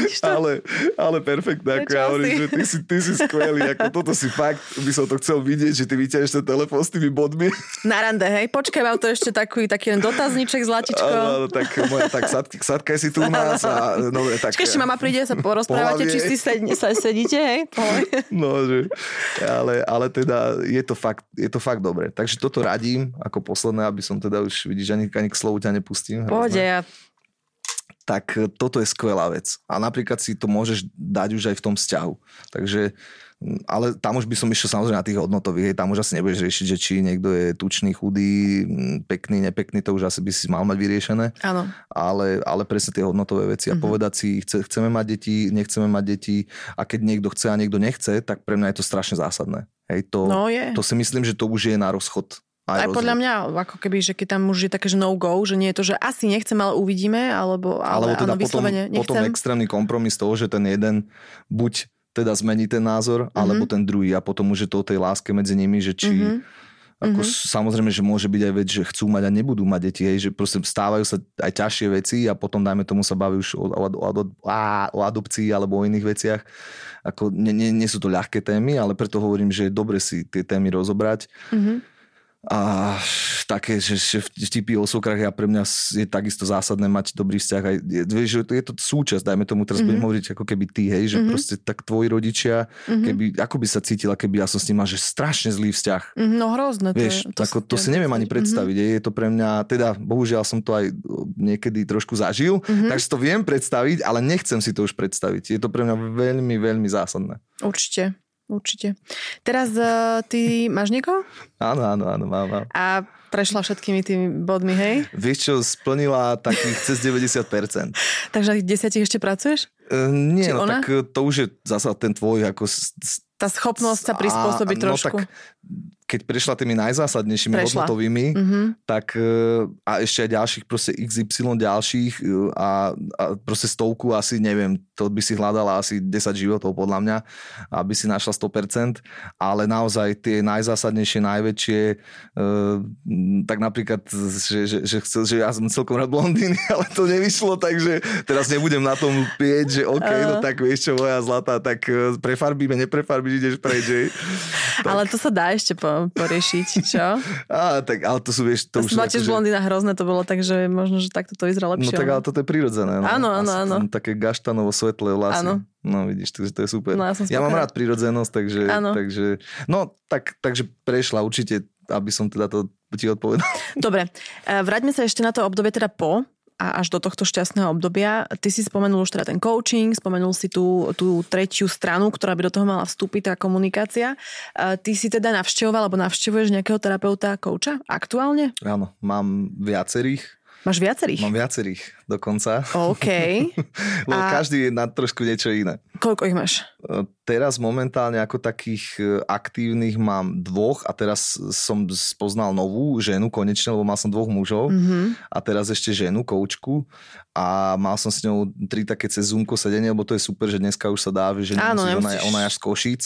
Ale perfektné, ako ja hovorím, že ty si skvelý, ako toto si fakt, by som to chcel vidieť, že ty vyťahneš ten telefón s tými bodmi. Na rande, hej? Počkaj, mám to ešte taký len dotazníček s latičkou. Tak sadkaj si tu u nás a dobre, tak... Počkaj, ešte mama príde, sa porozprávate, či si sedíte, hej? No, že... Ale teda je to fakt dobre. Takže toto radím ako posledné, aby som teda už, vidíš, ani k slovu ťa nepustím. Pohode, ja. Tak toto je skvelá vec. A napríklad si to môžeš dať už aj v tom vzťahu. Takže, ale tam už by som išiel samozrejme na tých hodnotových. Tam už asi nebudeš riešiť, že či niekto je tučný, chudý, pekný, nepekný, to už asi by si mal mať vyriešené. Áno. Ale presne tie hodnotové veci. A povedať si, chceme mať deti, nechceme mať deti. A keď niekto chce a niekto nechce, tak pre mňa je to strašne zásadné. Hej, to si myslím, že to už je na rozchod. Aj podľa mňa, ako keby, že keď tam už je také, že no-go, že nie je to, že asi nechcem, ale uvidíme, alebo teda áno, vyslovene nechcem. Potom extrémny kompromis toho, že ten jeden buď teda zmení ten názor, alebo ten druhý a potom už je to o tej láske medzi nimi, že či... Ako samozrejme, že môže byť aj vec, že chcú mať a nebudú mať deti, hej, že proste stávajú sa aj ťažšie veci a potom dajme tomu sa baví už o adopcii alebo o iných veciach. Ako nie sú to ľahké témy, ale preto hovorím, že je dobre si tie témy rozobrať. A také, že vtipy o svokrach pre mňa je takisto zásadné mať dobrý vzťah. Aj, vieš, že je to súčasť, dajme tomu, teraz budem hovoriť ako keby ty, hej, že proste tak tvoji rodičia, keby, ako by sa cítila, keby ja som s ním mal, že strašne zlý vzťah. No hrozné. Vieš, to si neviem ani predstaviť. Je to pre mňa, teda bohužiaľ som to aj niekedy trošku zažil, takže to viem predstaviť, ale nechcem si to už predstaviť. Je to pre mňa veľmi, veľmi zásadné. Určite. Teraz ty máš niekoho? Áno, mám. A prešla všetkými tými bodmi, hej? Vieš čo, splnila takých cez 90%. Takže tých 10 ešte pracuješ? Nie, no tak to už je zasa ten tvoj ako... Tá schopnosť sa prispôsobiť trošku. Tak keď prešla tými najzásadnejšími hodnotovými, tak a ešte aj ďalších, proste XY ďalších a proste 100 asi, neviem, to by si hľadala asi 10 životov podľa mňa, aby si našla 100%, ale naozaj tie najzásadnejšie, najväčšie, tak napríklad, že ja som celkom rád blondíny, ale to nevyšlo, takže teraz nebudem na tom pieť, že OK, no tak vieš čo, moja zlatá, tak prefarbíme, neprefarbíš, ideš preč, že? Ale to sa dá ešte poriešiť, čo? Tak, ale to sú, vieš... To už máte blondína hrozné, to bolo tak, že možno, že takto to vyzerá lepšie. No tak, ale toto je prirodzené. Áno. Také gaštanovo svetlé vlasy. Áno. No vidíš, to je super. No, ja mám rád prirodzenosť, takže... No, takže prešla určite, aby som teda to ti odpovedal. Dobre, vráťme sa ešte na to obdobie teda po a až do tohto šťastného obdobia. Ty si spomenul už teda ten coaching, spomenul si tú tretiu stranu, ktorá by do toho mala vstúpiť, tá komunikácia. Ty si teda navštevoval alebo navštevuješ nejakého terapeuta, kouča aktuálne? Áno, mám viacerých. Máš viacerých? Mám viacerých dokonca. OK. Lebo každý je na trošku niečo iné. Koľko ich máš? Teraz momentálne ako takých aktívnych mám 2 a teraz som spoznal novú ženu konečne, lebo mal som 2 mužov a teraz ešte ženu, koučku a mal som s ňou 3 také cez Zoomko sedenie, lebo to je super, že dneska už sa dá, že ona je až z Košíc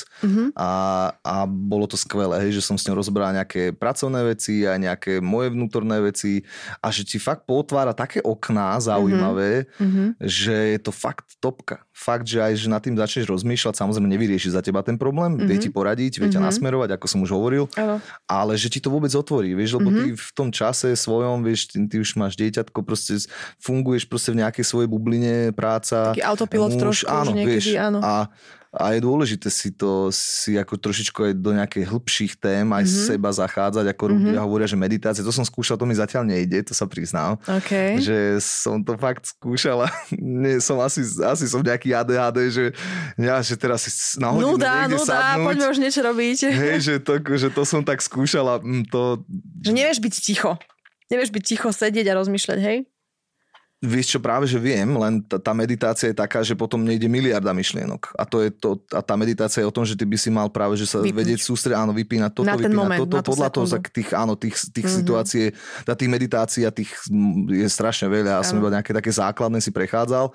a bolo to skvelé, hej, že som s ňou rozbral nejaké pracovné veci a nejaké moje vnútorné veci a že ti fakt pootvára také okná zaujímavé, že je to fakt topka. Fakt, že aj že nad tým začneš rozmýšľať, samozrejme nevyrieši za teba ten problém, vie ti poradiť, vie ťa nasmerovať, ako som už hovoril, ale že ti to vôbec otvorí, vieš, lebo ty v tom čase svojom, vieš, ty už máš dieťatko, proste funguješ proste v nejakej svojej bubline, práca. Taký autopilot trošku, áno, že niekedy, vieš, áno. A je dôležité si ako trošičku aj do nejakých hĺbších tém aj seba zachádzať, ako ľudia hovoria, že meditácia, to som skúšal, to mi zatiaľ nejde, to sa priznám. Okay. Že som to fakt skúšala. Som asi som nejaký ADHD, že teraz si na hodinu niekde sadnúť. Poďme už niečo robiť. Hej, že to som tak skúšala. Že nevieš byť ticho. Nevieš byť ticho, sedieť a rozmýšľať, hej? Vieš čo, práve že viem, len tá meditácia je taká, že potom nejde miliarda myšlienok. A tá meditácia je o tom, že ty by si mal práve, že sa vedieť sústrediť, áno, vypínať toto, podľa toho tých situácií, tých meditácií a tých je strašne veľa. Ja som iba nejaké také základné si prechádzal.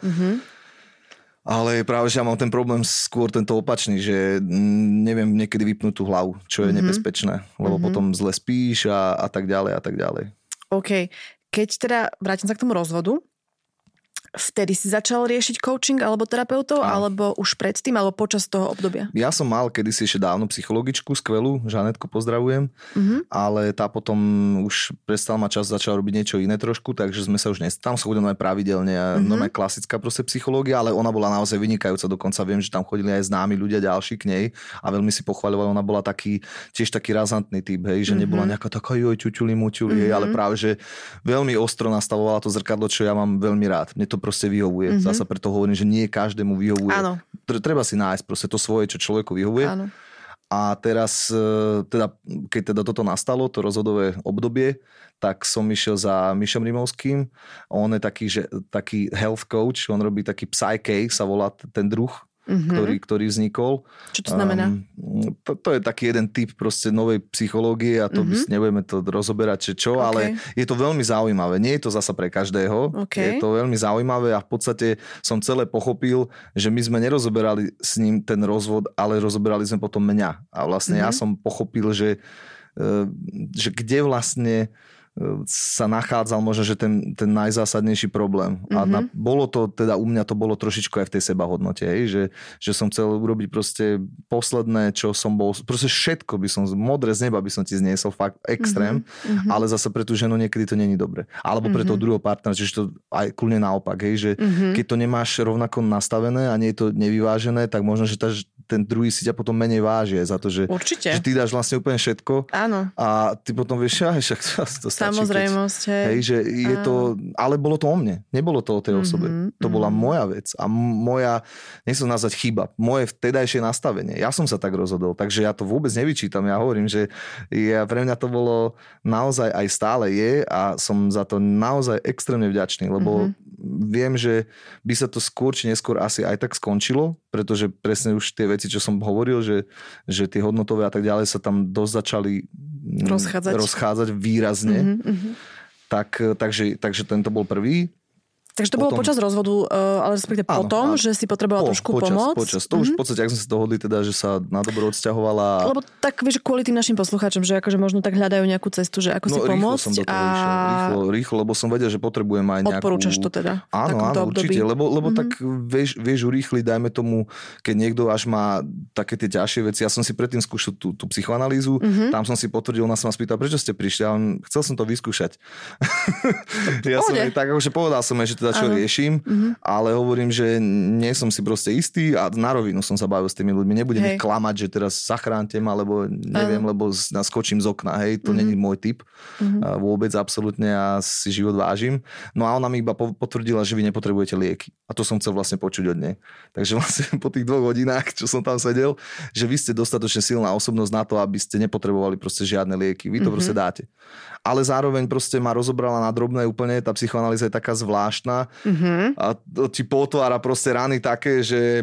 Ale práve, že ja mám ten problém skôr tento opačný, že neviem niekedy vypnúť tú hlavu, čo je nebezpečné, lebo potom zle spíš a tak ďalej a tak ďalej. OK. Keď teda vrátim sa k tomu rozvodu, vtedy si začal riešiť coaching alebo terapeutov, alebo už predtým, alebo počas toho obdobia? Ja som mal kedysi ešte dávno psychologičku skvelú, Žanetku pozdravujem, ale tá potom už prestal mať čas, začala robiť niečo iné trošku, takže sme sa už tam chodili aj pravidelne a normálne klasická proste psychológia, ale ona bola naozaj vynikajúca, dokonca viem, že tam chodili aj známi ľudia ďalší k nej a veľmi si pochvaľovali, ona bola tiež taký razantný typ, hej, že nebola nejaká taká ťuťuli, muťuli, ale práve, že veľmi ostro nastavovala to zrkadlo, čo ja mám veľmi rád. Mne to proste vyhovuje. Zasa preto hovorím, že nie každému vyhovuje. Áno. Treba si nájsť proste to svoje, čo človeku vyhovuje. Áno. A teraz, keď toto nastalo, to rozhodové obdobie, tak som išiel za Mišom Rimovským. On je taký health coach, on robí taký Psyche, sa volá ten druh, ktorý vznikol. Čo to znamená? To je taký jeden typ proste novej psychológie a to nebudeme to rozoberať, ale je to veľmi zaujímavé. Nie je to zasa pre každého. Je to veľmi zaujímavé a v podstate som celé pochopil, že my sme nerozoberali s ním ten rozvod, ale rozoberali sme potom mňa. A vlastne ja som pochopil, že kde vlastne sa nachádzal možno, že ten najzásadnejší problém. A bolo to, teda u mňa to bolo trošičku aj v tej sebahodnote, hej? Že som chcel urobiť proste posledné, čo som bol, proste všetko by som, modré z neba by som ti zniesol, fakt extrém, ale zase pre tú ženu niekedy to není dobre. Alebo pre toho druhého partnera, čiže to aj kľudne naopak, hej? Že keď to nemáš rovnako nastavené a nie je to nevyvážené, tak možno, že ten druhý si ťa potom menej váži za to, že ty dáš vlastne úplne všetko. Áno. A ty potom vieš, však to stačí. Samozrejmosť, hej, že je to, ale bolo to o mne, nebolo to o tej osobe. To bola moja vec a moja, nechcem nazvať chyba, moje vtedajšie nastavenie. Ja som sa tak rozhodol, takže ja to vôbec nevyčítam. Ja hovorím, že pre mňa to bolo naozaj aj stále je a som za to naozaj extrémne vďačný, lebo viem, že by sa to skôr či neskôr asi aj tak skončilo, pretože presne už tie veci, čo som hovoril, že tie hodnotové a tak ďalej sa tam dosť začali rozchádzať výrazne. Takže tento bol prvý. Takže to bolo počas rozvodu, ale respektive potom, že si potrebovala trošku pomoc. Počas. To už v podstate, ak sme sa dohodli, teda, že sa na dobro odsťahovala. Lebo tak vieš, kvôli tým našim poslucháčom, že akože možno tak hľadajú nejakú cestu, že ako si pomôcť. Som do toho išiel. Rýchlo, lebo som vedel, že potrebujem aj nejakú... Odporúčaš to teda? Áno, určite, lebo tak vieš urýchliť, dajme tomu, keď niekto až má také tie ťažšie veci. Ja som si predtým skúšal tú psychoanalýzu, tam som si potvrdil, ona sa ma spýtala, prečo ste prišli? Ja chcel som to vyskúšať. Ja som tak akože povedal som, že čo riešim, ale hovorím, že nie som si proste istý a na rovinu som sa bavil s tými ľuďmi. Nebudem ich klamať, že teraz zachrántem, alebo neviem, lebo naskočím z okna. Hej, to není môj typ. Vôbec, absolútne, ja si život vážim. No a ona mi iba potvrdila, že vy nepotrebujete lieky. A to som chcel vlastne počuť od nej. Takže vlastne po tých 2 hodinách, čo som tam sedel, že vy ste dostatočne silná osobnosť na to, aby ste nepotrebovali proste žiadne lieky. Vy to proste dáte. Ale zároveň proste ma rozobrala na drobné úplne, tá psychoanalýza je taká zvláštna a ti potvára proste rany také, že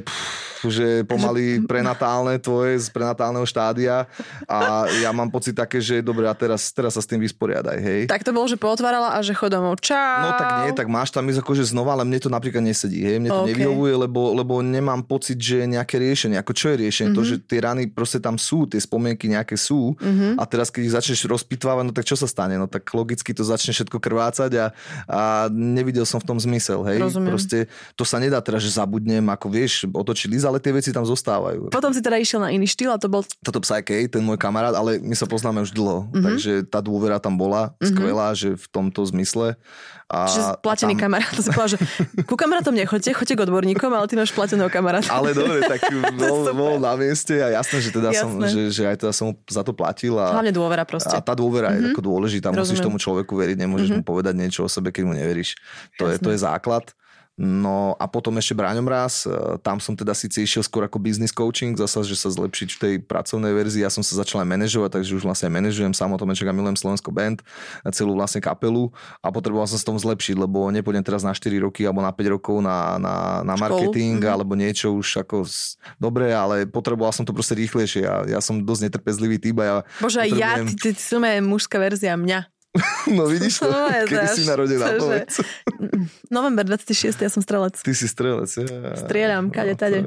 pomaly prenatálne tvoje z prenatálneho štádia a ja mám pocit také, že dobre, a teraz sa s tým vysporiadaj, hej. Tak to bolo, že potvárala a že chod domov, čau. No tak nie, tak máš tam ísť akože znova, ale mne to napríklad nesedí, hej. Mne to nevyhovuje, lebo nemám pocit, že nejaké riešenie, ako čo je riešenie, to, že tie rany proste tam sú, tie spomienky nejaké sú a teraz keď ich začneš rozpitvávať, no tak čo sa stane? No tak logicky to začne všetko krvácať a nevidel som v tom zmysel, hej. Rozumiem. Proste to sa nedá teraz, že zabudnem, ako vieš, otočiť list, ale tie veci tam zostávajú. Potom si teda išiel na iný štýl a to bol... Toto Psyche, ten môj kamarát, ale my sa poznáme už dlho, takže tá dôvera tam bola skvelá, že v tomto zmysle. Čiže platený kamarát, to si povedal, že ku kamarátom nechoďte, choďte k odborníkom, ale ty máš plateného kamaráta. Ale dobre, tak bol na mieste a jasné, že teda že aj teda som za to platil. Hlavne dôvera proste. A tá dôvera je ako dôležitá, musíš tomu človeku veriť, nemôžeš mu povedať niečo o sebe, keď mu neveríš. To je základ. No a potom ešte Braňo Mráz, tam som teda síce išiel skôr ako business coaching, zasa, že sa zlepšiť v tej pracovnej verzii, ja som sa začal aj manažovať, takže už vlastne manažujem Samotomeček a Milujem Slovensko band, celú vlastne kapelu a potreboval som sa tom zlepšiť, lebo nepôjdem teraz na 4 roky alebo na 5 rokov na marketing alebo niečo už ako dobre, ale potreboval som to proste rýchlejšie. Ja som dosť netrpezlivý typ a ja Bože, ty som aj mužská verzia mňa. No vidíš to? Kedy si narodená, povedz. November 26. ja som strelec. Ty si strelec, ja. Strieľam, kade, tade.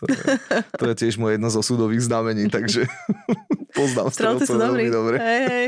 To je tiež moje jedno z osudových znamení, takže poznám strelcov veľmi dobre. Hej.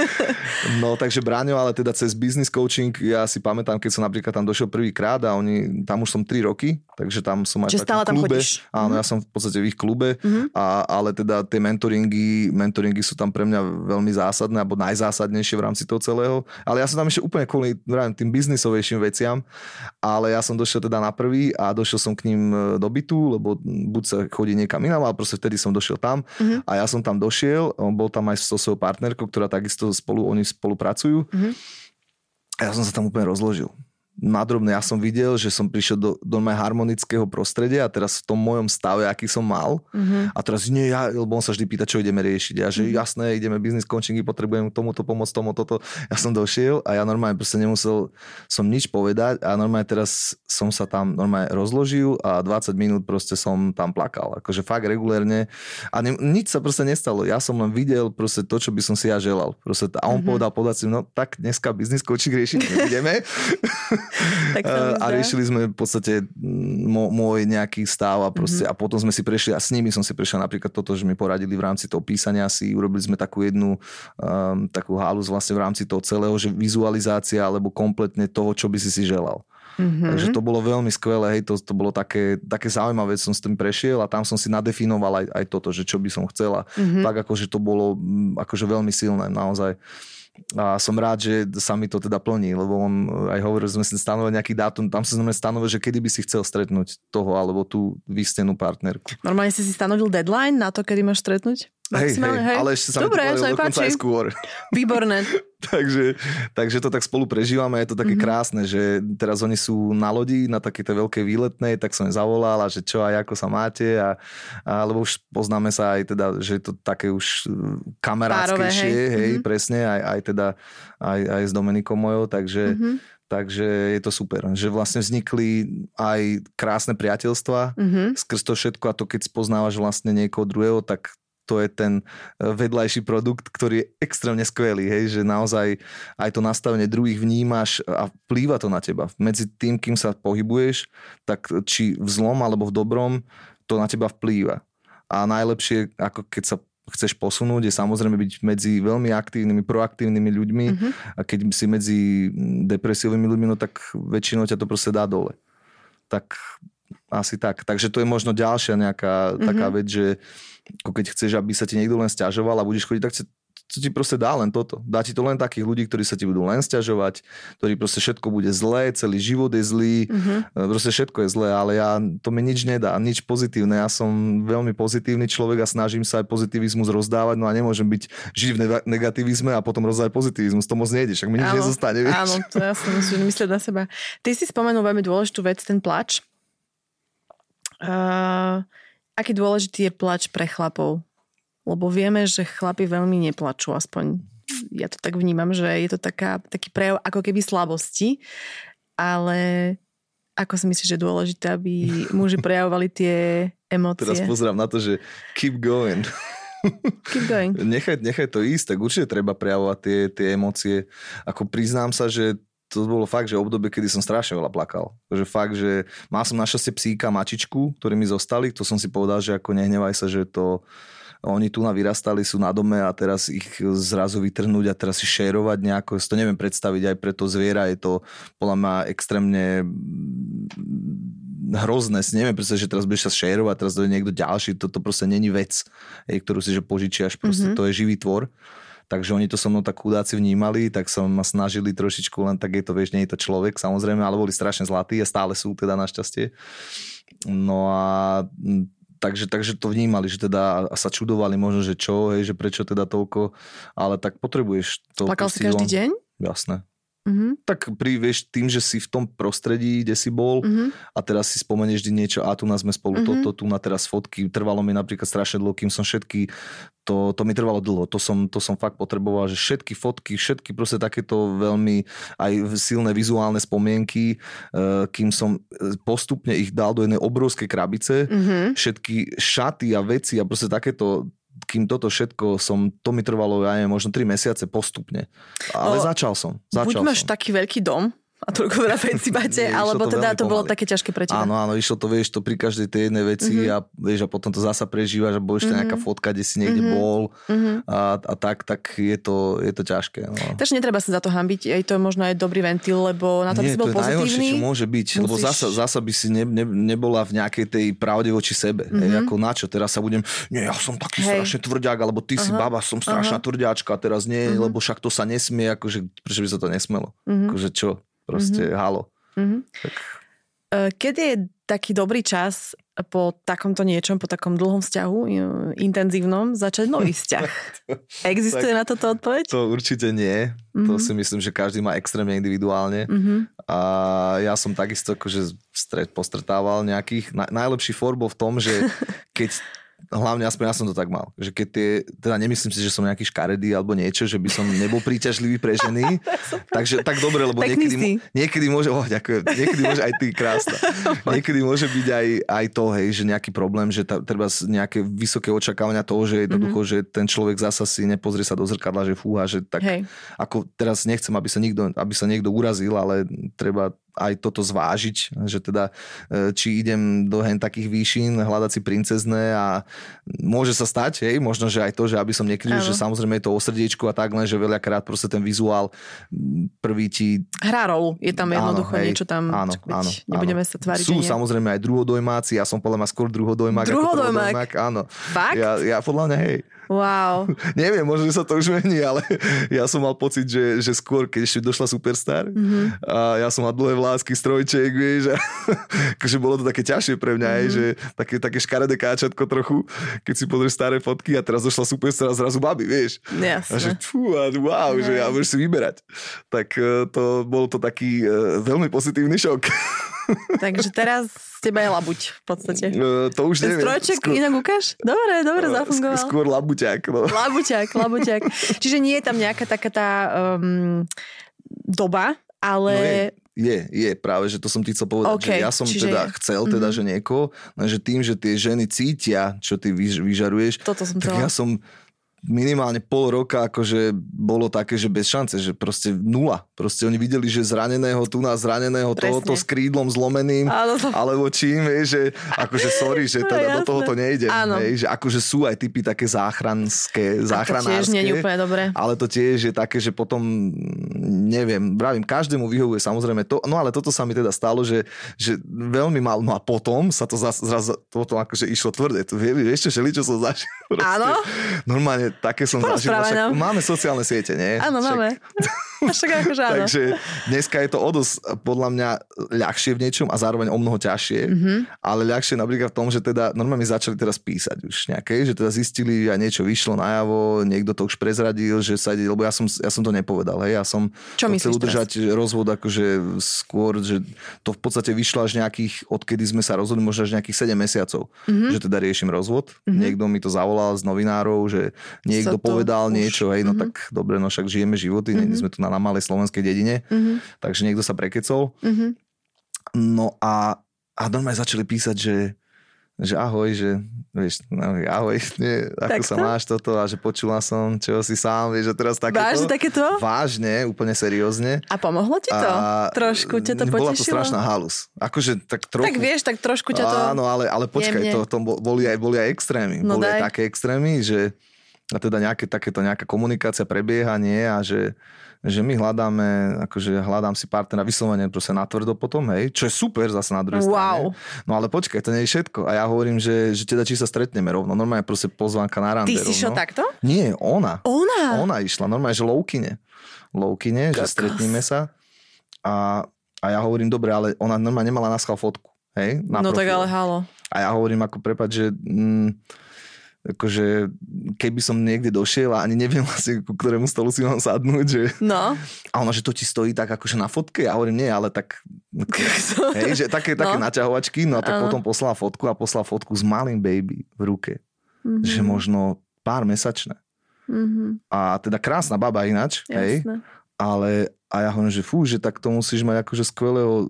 No takže Braňo, ale teda cez business coaching, ja si pamätám, keď som napríklad tam došiel prvýkrát a tam už som 3 roky, takže tam som aj v takom klube. Áno, ja som v podstate v ich klube, ale teda tie mentoringy sú tam pre mňa veľmi zásadné, alebo najzásadnejšie v rámci toho celého. Ale ja som tam ešte úplne kvôli tým biznisovejším veciam, ale ja som došiel teda na prvý a došiel som k ním do bytu, lebo buď sa chodí niekam inám, ale proste vtedy som došiel tam a ja som tam došiel, on bol tam aj so svojou partnerkou, ktorá takisto oni spolupracujú a ja som sa tam úplne rozložil. Nadrobne, ja som videl, že som prišiel do mojho harmonického prostredia a teraz v tom mojom stave, aký som mal a teraz lebo on sa vždy pýta, čo ideme riešiť a že jasné, ideme business coachingy, potrebujem tomuto pomôcť, toto. Ja som došiel a ja normálne proste nemusel som nič povedať a normálne teraz som sa tam normálne rozložil a 20 minút proste som tam plakal, akože fakt regulérne a nič sa proste nestalo, ja som len videl proste to, čo by som si ja želal proste, a on povedal si, no tak dneska business coaching riešiť nebudeme. A riešili sme v podstate môj nejaký stav a proste, a potom sme si prešli, a s nimi som si prešiel napríklad toto, že mi poradili v rámci toho písania si, urobili sme takú jednu takú halus vlastne v rámci toho celého, že vizualizácia alebo kompletne toho, čo by si želal. Takže to bolo veľmi skvelé, hej, to bolo také zaujímavé, som s tým prešiel a tam som si nadefinoval aj toto, že čo by som chcela. Tak akože to bolo akože veľmi silné, naozaj. A som rád, že sa mi to teda plní, lebo on aj hovoril, že sme si stanovili nejaký dátum, tam sa sme stanovili, že kedy by si chcel stretnúť toho alebo tú vystenú partnerku. Normálne si stanovil deadline na to, kedy máš stretnúť? Hej, ale ešte sa dobre, mi to dokonca aj skôr. Výborné. takže to tak spolu prežívame, je to také krásne, že teraz oni sú na lodi, na takéto veľkej výletnej, tak som im zavolal a že čo a ako sa máte a lebo už poznáme sa aj teda, že je to také už kamarátskejšie, hej, presne, aj s Dominikou mojou, takže je to super, že vlastne vznikli aj krásne priateľstvá skrz to všetko a to keď spoznávaš vlastne niekoho druhého, tak to je ten vedľajší produkt, ktorý je extrémne skvelý, hej, že naozaj aj to nastavenie druhých vnímaš a vplýva to na teba. Medzi tým, kým sa pohybuješ, tak či v zlom alebo v dobrom, to na teba vplýva. A najlepšie, ako keď sa chceš posunúť, je samozrejme byť medzi veľmi aktívnymi, proaktívnymi ľuďmi a keď si medzi depresívnymi ľuďmi, no tak väčšinou ťa to proste dá dole. Tak asi tak. Takže to je možno ďalšia nejaká taká vec, že ako keď chceš, aby sa ti niekto len sťažoval a budeš chodiť, tak to ti proste dá len toto. Dá ti to len takých ľudí, ktorí sa ti budú len sťažovať, ktorí proste všetko bude zlé, celý život je zlý, proste všetko je zlé, ale to mi nič nedá, nič pozitívne. Ja som veľmi pozitívny človek a snažím sa aj pozitivizmus rozdávať, no a nemôžem žiť v negativizme a potom rozdávať pozitivizmus. To moc nejde, však mi nič nezostane. Vieš? Áno, to ja som musím myslieť na seba. Ty si spomenul veľmi dôležitú vec, ten plač. Aký dôležitý je plač pre chlapov? Lebo vieme, že chlapi veľmi neplačú, aspoň ja to tak vnímam, že je to taký prejav ako keby slabosti, ale ako si myslíš, že je dôležité, aby muži prejavovali tie emócie? Teraz pozerám na to, že keep going. Keep going. Nechaj to ísť, tak určite treba prejavovať tie emócie. Ako priznám sa, že to bolo fakt, že obdobie, kedy som strašne veľa plakal. Takže fakt, že mal som našťastie psíka, mačičku, ktorí mi zostali, to som si povedal, že ako nehnevaj sa, že to oni tu vyrastali, sú na dome a teraz ich zrazu vytrhnúť a teraz si šérovať nejako, si to neviem predstaviť, aj pre to zviera je to podľa mňa extrémne hrozné, si neviem predstaviť, že teraz budeš sa šérovať, teraz dojde niekto ďalší, toto proste není vec, ktorú si že požičiaš, proste to je živý tvor. Takže oni to so mnou tak chudáci vnímali, tak sa ma snažili trošičku, len tak je to, vieš, nie je to človek, samozrejme, ale boli strašne zlatí a stále sú teda našťastie. No a takže to vnímali, že teda sa čudovali možno, že čo, hej, že prečo teda toľko, ale tak potrebuješ to. Plakal si každý deň? Jasné. Tak vieš, tým, že si v tom prostredí, kde si bol a teraz si spomenieš niečo a tu nás sme spolu tu na teraz fotky, trvalo mi napríklad strašne dlho, kým som všetky, to mi trvalo dlho, to som fakt potreboval, že všetky fotky, všetky proste takéto veľmi aj silné vizuálne spomienky, kým som postupne ich dal do jednej obrovskej krabice, všetky šaty a veci a proste takéto, kým toto všetko to mi trvalo, ja neviem, možno 3 mesiace postupne. Ale začal som. Buď máš taký veľký dom a toľko veľa vecí máte, alebo teda to bolo také ťažké pre teba. Áno, išlo to, vieš, to pri každej tej jednej veci a vieš, a potom to zasa prežívaš a bol ešte nejaká fotka, kde si niekde bol a tak je to ťažké. No. Takže netreba sa za to hanbiť, aj to je možno aj dobrý ventil, lebo na to by si bol pozitívny. Nie, to je najhoršie, čo môže byť, lebo zasa by si nebola v nejakej tej pravde voči sebe. Ako na čo, teraz sa budem, nie, ja som taký strašne tvrďák, alebo ty si baba, som strašná tvrďáčka, teraz nie, lebo však to sa nesmie, akože prečo by sa to nesmelo? Akože čo? Proste halo. Tak. Kedy je taký dobrý čas po takomto niečom, po takom dlhom vzťahu, intenzívnom, začať nový vzťah? Existuje na toto odpoveď? To určite nie. To si myslím, že každý má extrémne individuálne. A ja som takisto akože postretával nejakých. Najlepší for bol v tom, že keď hlavne aspoň ja som to tak mal, že keď teda nemyslím si, že som nejaký škaredý alebo niečo, že by som nebol príťažlivý pre ženy, takže tak dobre, lebo niekedy môže, ďakujem, niekedy môže aj ty, krásna, niekedy môže byť aj to, hej, že nejaký problém, že treba nejaké vysoké očakávania toho, že jednoducho, že ten človek zasa si nepozrie sa do zrkadla, že fúha, že tak, ako teraz nechcem, aby sa niekto urazil, ale treba aj toto zvážiť, že teda či idem do hen takých výšin hľadať si princezné a môže sa stať, hej, možno, že aj to, že aby som nekryl, že samozrejme je to o srdiečku a tak, len že veľakrát proste ten vizuál prvý ti... Hrá rolu, je tam jednoducho niečo tam, áno, nebudeme sa tváriť, sú samozrejme aj druhodojmáci, ja som podľa mňa skôr druhodojmák. Druhodojmák, áno. Fakt? Ja podľa mňa, hej. Wow. Neviem, možno, že sa to už mení, ale ja som mal pocit, že skôr, keď ešte došla Superstar a ja som mal dlhé vlásky, strojček, vieš, a akože bolo to také ťažšie pre mňa, že také škaredé káčatko trochu, keď si pozrieš staré fotky a teraz došla Superstar a zrazu babi, vieš. Jasne. A že wow, že ja môžeš si vyberať. Tak bol to taký veľmi pozitívny šok. Takže teraz z teba je labuť v podstate. To už neviem. Ten strojček inak ukáž? Dobre zafungoval. Skôr labuťák. No. Labuťák. Čiže nie je tam nejaká taká tá doba, ale... No je práve, že to som ti chcel povedať, že ja som teda chcel, teda, že niekoho, lenže tým, že tie ženy cítia, čo ty vyžaruješ, tak ja som minimálne pol roka akože bolo také, že bez šance, že proste nula. Proste oni videli, že zraneného tohoto s krídlom zlomeným, alebo čím, že akože sorry, že teda do tohoto nejde. Že akože sú aj typy také záchranárske. To tiež nie je úplne dobré. Ale to tiež je také, že potom neviem, vravím, každému vyhovuje samozrejme to, no ale toto sa mi teda stalo, že veľmi málo, no a potom sa to zrazu potom akože išlo tvrdé. Vieš čo, čo som zažil? Áno. Normálne také som zažil. Máme sociálne siete, nie? Áno, máme. Však akože áno. Takže dneska je to o dosť podľa mňa ľahšie v niečom a zároveň o mnoho ťažšie. Ale ľahšie napríklad v tom, že teda normálne mi začali teraz písať už nejaké, že teda zistili a niečo vyšlo najavo, niekto to už prezradil, že sa ide, lebo ja som to nepovedal, hej, ja som chcel udržať rozvod akože skôr, že to v podstate vyšlo až nejakých, odkedy sme sa rozhodli, možno až nejakých 7 mesiacov, že teda riešim rozvod. Niekto mi to zavolal z novinárov, že niekto povedal niečo, hej, no tak dobre, no však žijeme životy, nie sme tu na malej slovenskej dedine, takže niekto sa prekecol. No a normálne začali písať, že ahoj, že vieš, no, ahoj, nie, ako sa máš toto a že počula som, čo si sám, vieš, že teraz takéto. Vážne takéto? Vážne, úplne seriózne. A pomohlo ti to? Trošku ťa to potešilo? Bola to strašná halus. Akože tak trochu. Tak vieš, tak trošku ťa to... Áno, ale počkaj, to boli aj extrémy. No boli aj také extrémy, že a teda nejaká komunikácia prebieha, nie, a že my hľadám si partnera vyslovene proste natvrdo potom, hej, čo je super zase na druhej strane. No ale počkaj, to nie je všetko. A ja hovorím, že teda či sa stretneme rovno. Normálne proste pozvánka na rande. Ty si šiel takto? Nie, ona. Ona išla, normálne, že loukine, že stretneme sa. A ja hovorím, dobre, ale ona normálne nemala na schvál fotku, hej, na profil. Tak ale halo. A ja hovorím, ako prepáč, že... akože keby som niekde došiel a ani neviem vlastne, ku ktorému stolu si mám sadnúť, že... No. A ona, že to ti stojí tak akože na fotke? Ja hovorím, nie, ale tak... hej, že také naťahovačky, no a tak potom poslala fotku s malým baby v ruke. Že možno pár mesačné. A teda krásna baba ináč, hej? Ale a ja hovorím, že že tak to musíš mať akože skvelého,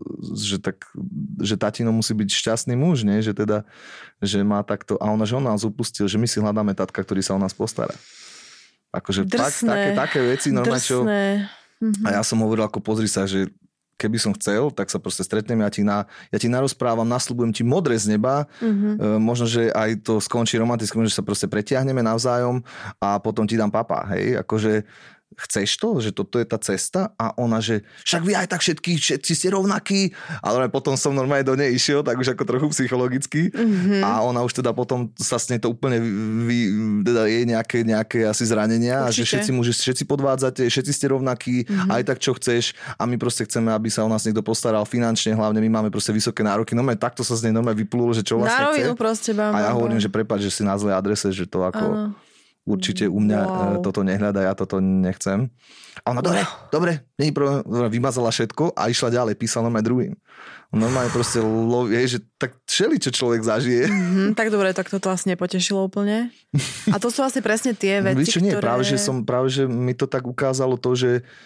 že tatino musí byť šťastný muž, nie? Že teda, že má takto, a ona, že on nás upustil, že my si hľadáme tatka, ktorý sa o nás postará. Akože také veci normálne, čo... A ja som hovoril, ako pozri sa, že keby som chcel, tak sa proste stretneme, ja ti narozprávam, nasľubujem ti modré z neba, možno, že aj to skončí romanticky, že sa proste pretiahneme navzájom a potom ti dám papa, hej, akože chceš to, že toto je tá cesta? A ona, že však vy aj tak všetci ste rovnakí. Ale potom som normálne do nej išiel, tak už ako trochu psychologicky. A ona už teda potom sa s nej to úplne teda je nejaké asi zranenia. Určite. A že všetci podvádzate, všetci ste rovnakí, aj tak čo chceš. A my proste chceme, aby sa o nás niekto postaral finančne, hlavne my máme proste vysoké nároky. Normálne takto sa z nej normálne vyplulo, že čo vlastne chce. Proste, a ja hovorím, že prepáč, že si na zlej adrese, že to ako... Áno. Určite u mňa toto nehľada, ja toto nechcem. A ona, dobre, nie je problém, vymazala všetko a išla ďalej, písala normálne druhým. Normálne proste že tak čo človek zažije. Tak dobre, tak toto asi nepotešilo úplne. A to sú asi presne tie veci, čo nie, práve že mi to tak ukázalo to,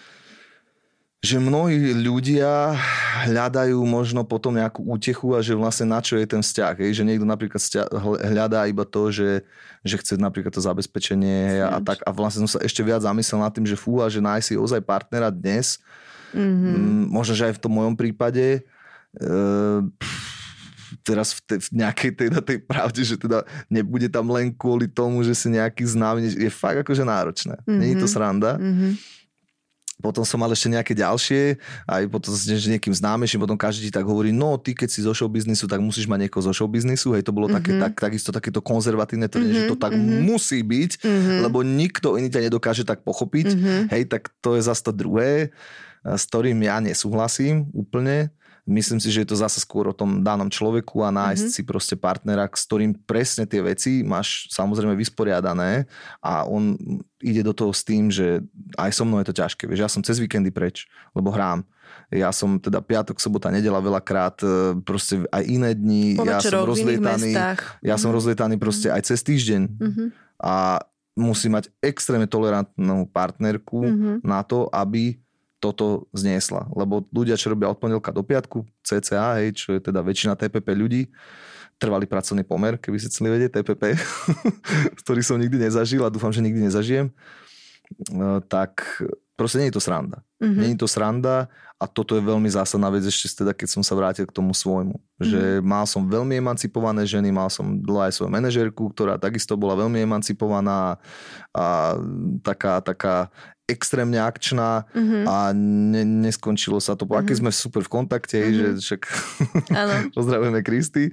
že mnohí ľudia hľadajú možno potom nejakú útechu a že vlastne na čo je ten vzťah. Že niekto napríklad hľadá iba to, že chce napríklad to zabezpečenie a tak. A vlastne som sa ešte viac zamyslel nad tým, že že nájsť si ozaj partnera dnes Možno, že aj v tom mojom prípade teraz v nejakej tej pravde, že teda nebude tam len kvôli tomu, že si nejaký známy, je fakt akože náročné. Nie je to sranda. Potom som mal ešte nejaké ďalšie, aj potom s niekým známejším, potom každý ti tak hovorí, no ty keď si zo showbiznisu, tak musíš mať niekoho zo showbiznisu, hej, to bolo takisto takéto konzervatívne tvrdenie, že to tak musí byť, lebo nikto iný ťa nedokáže tak pochopiť, hej, tak to je zase to druhé, s ktorým ja nesúhlasím úplne. Myslím si, že je to zase skôr o tom danom človeku a nájsť si proste partnera, s ktorým presne tie veci máš samozrejme vysporiadané a on ide do toho s tým, že aj so mnou je to ťažké. Vieš, ja som cez víkendy preč, lebo hrám. Ja som teda piatok, sobota, nedeľa veľakrát, proste aj iné dni. Ja som rozlietaný proste aj cez týždeň. A musím mať extrémne tolerantnú partnerku na to, aby toto zniesla. Lebo ľudia, čo robia od pondelka do piatku, CCA, hej, čo je teda väčšina TPP ľudí, trvalý pracovný pomer, keby si chceli vedieť, TPP, ktorý som nikdy nezažil a dúfam, že nikdy nezažijem, tak proste nie je to sranda. Nie je to sranda a toto je veľmi zásadná vec ešte teda, keď som sa vrátil k tomu svojmu. Že mal som veľmi emancipované ženy, mal som dlho aj svoju manažérku, ktorá takisto bola veľmi emancipovaná a taká extrémne akčná a neskončilo sa to. Aké sme super v kontakte, že však pozdravujeme Kristy.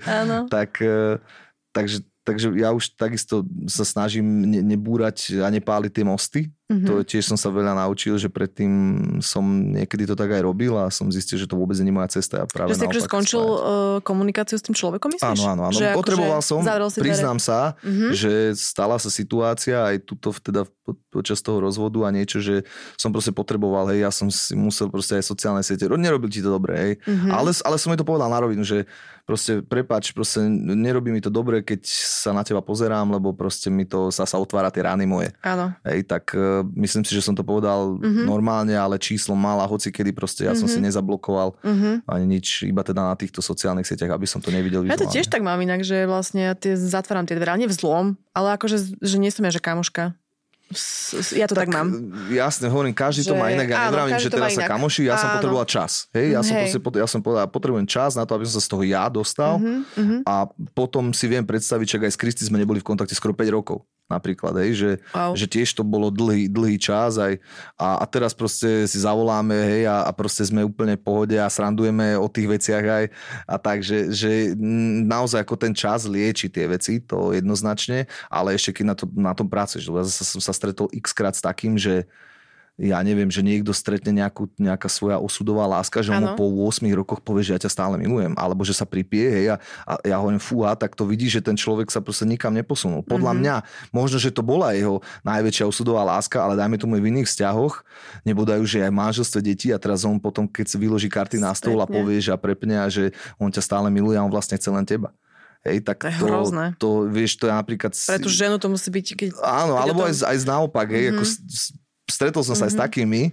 Takže ja už takisto sa snažím nebúrať a nepáliť tie mosty. To tiež som sa veľa naučil, že predtým som niekedy to tak aj robil a som zistil, že to vôbec nie je moja cesta. Ja práve že si skončil komunikáciu s tým človekom, myslíš? Áno. Potreboval som, priznám sa, že stala sa situácia aj tuto teda počas toho rozvodu a niečo, že som proste potreboval, hej, ja som si musel proste aj sociálne siete, nerobil ti to dobre, hej. Ale som mi to povedal na rovinu, že proste prepáč, proste nerobí mi to dobre, keď sa na teba pozerám, lebo proste mi to sa otvára tie rány moje. Áno. Hej, tak myslím si, že som to povedal normálne, ale číslo mal a hoci kedy proste ja som si nezablokoval ani nič, iba teda na týchto sociálnych sieťach, aby som to nevidel vizuálne. Ja to tiež tak mám inak, že vlastne ja zatváram tie dvere, nie v zlom, ale akože, že nie som ja, že kamoška. Ja to tak mám. Jasne, hovorím, každý to má inak. Ja nevravím, že teraz sa kamoši, ja som potreboval čas. Hej, ja som povedal, potrebujem čas na to, aby som sa z toho ja dostal a potom si viem predstaviť, že aj s Kristy sme neboli v kontakte skoro 5 rokov. Napríklad, hej, že tiež to bolo dlhý čas aj, a teraz proste si zavoláme, hej, a proste sme úplne v pohode a srandujeme o tých veciach aj a tak, že naozaj ako ten čas lieči tie veci, to jednoznačne, ale ešte keď na tom pracuješ, lebo ja som sa stretol x-krát s takým, že ja neviem, že niekto stretne nejaká svoja osudová láska, že on mu po 8 rokoch povie, že ja ťa stále milujem, alebo že sa pripije, hej, a ja hovorím, fúha, tak to vidí, že ten človek sa proste nikam neposunul. Podľa mňa, možno, že to bola jeho najväčšia osudová láska, ale dajme tomu v iných vzťahoch, nebúdajú, že aj manželstve detí a teraz on potom, keď si vyloží karty na stôl a povie, že a prepne a že on ťa stále miluje a on vlastne chce len teba. Hej, tak to je hrozné. To, vieš, to je napríklad... Pre tú ženu to musí byť... Áno, alebo aj naopak, hej, ako stretol som sa aj s takými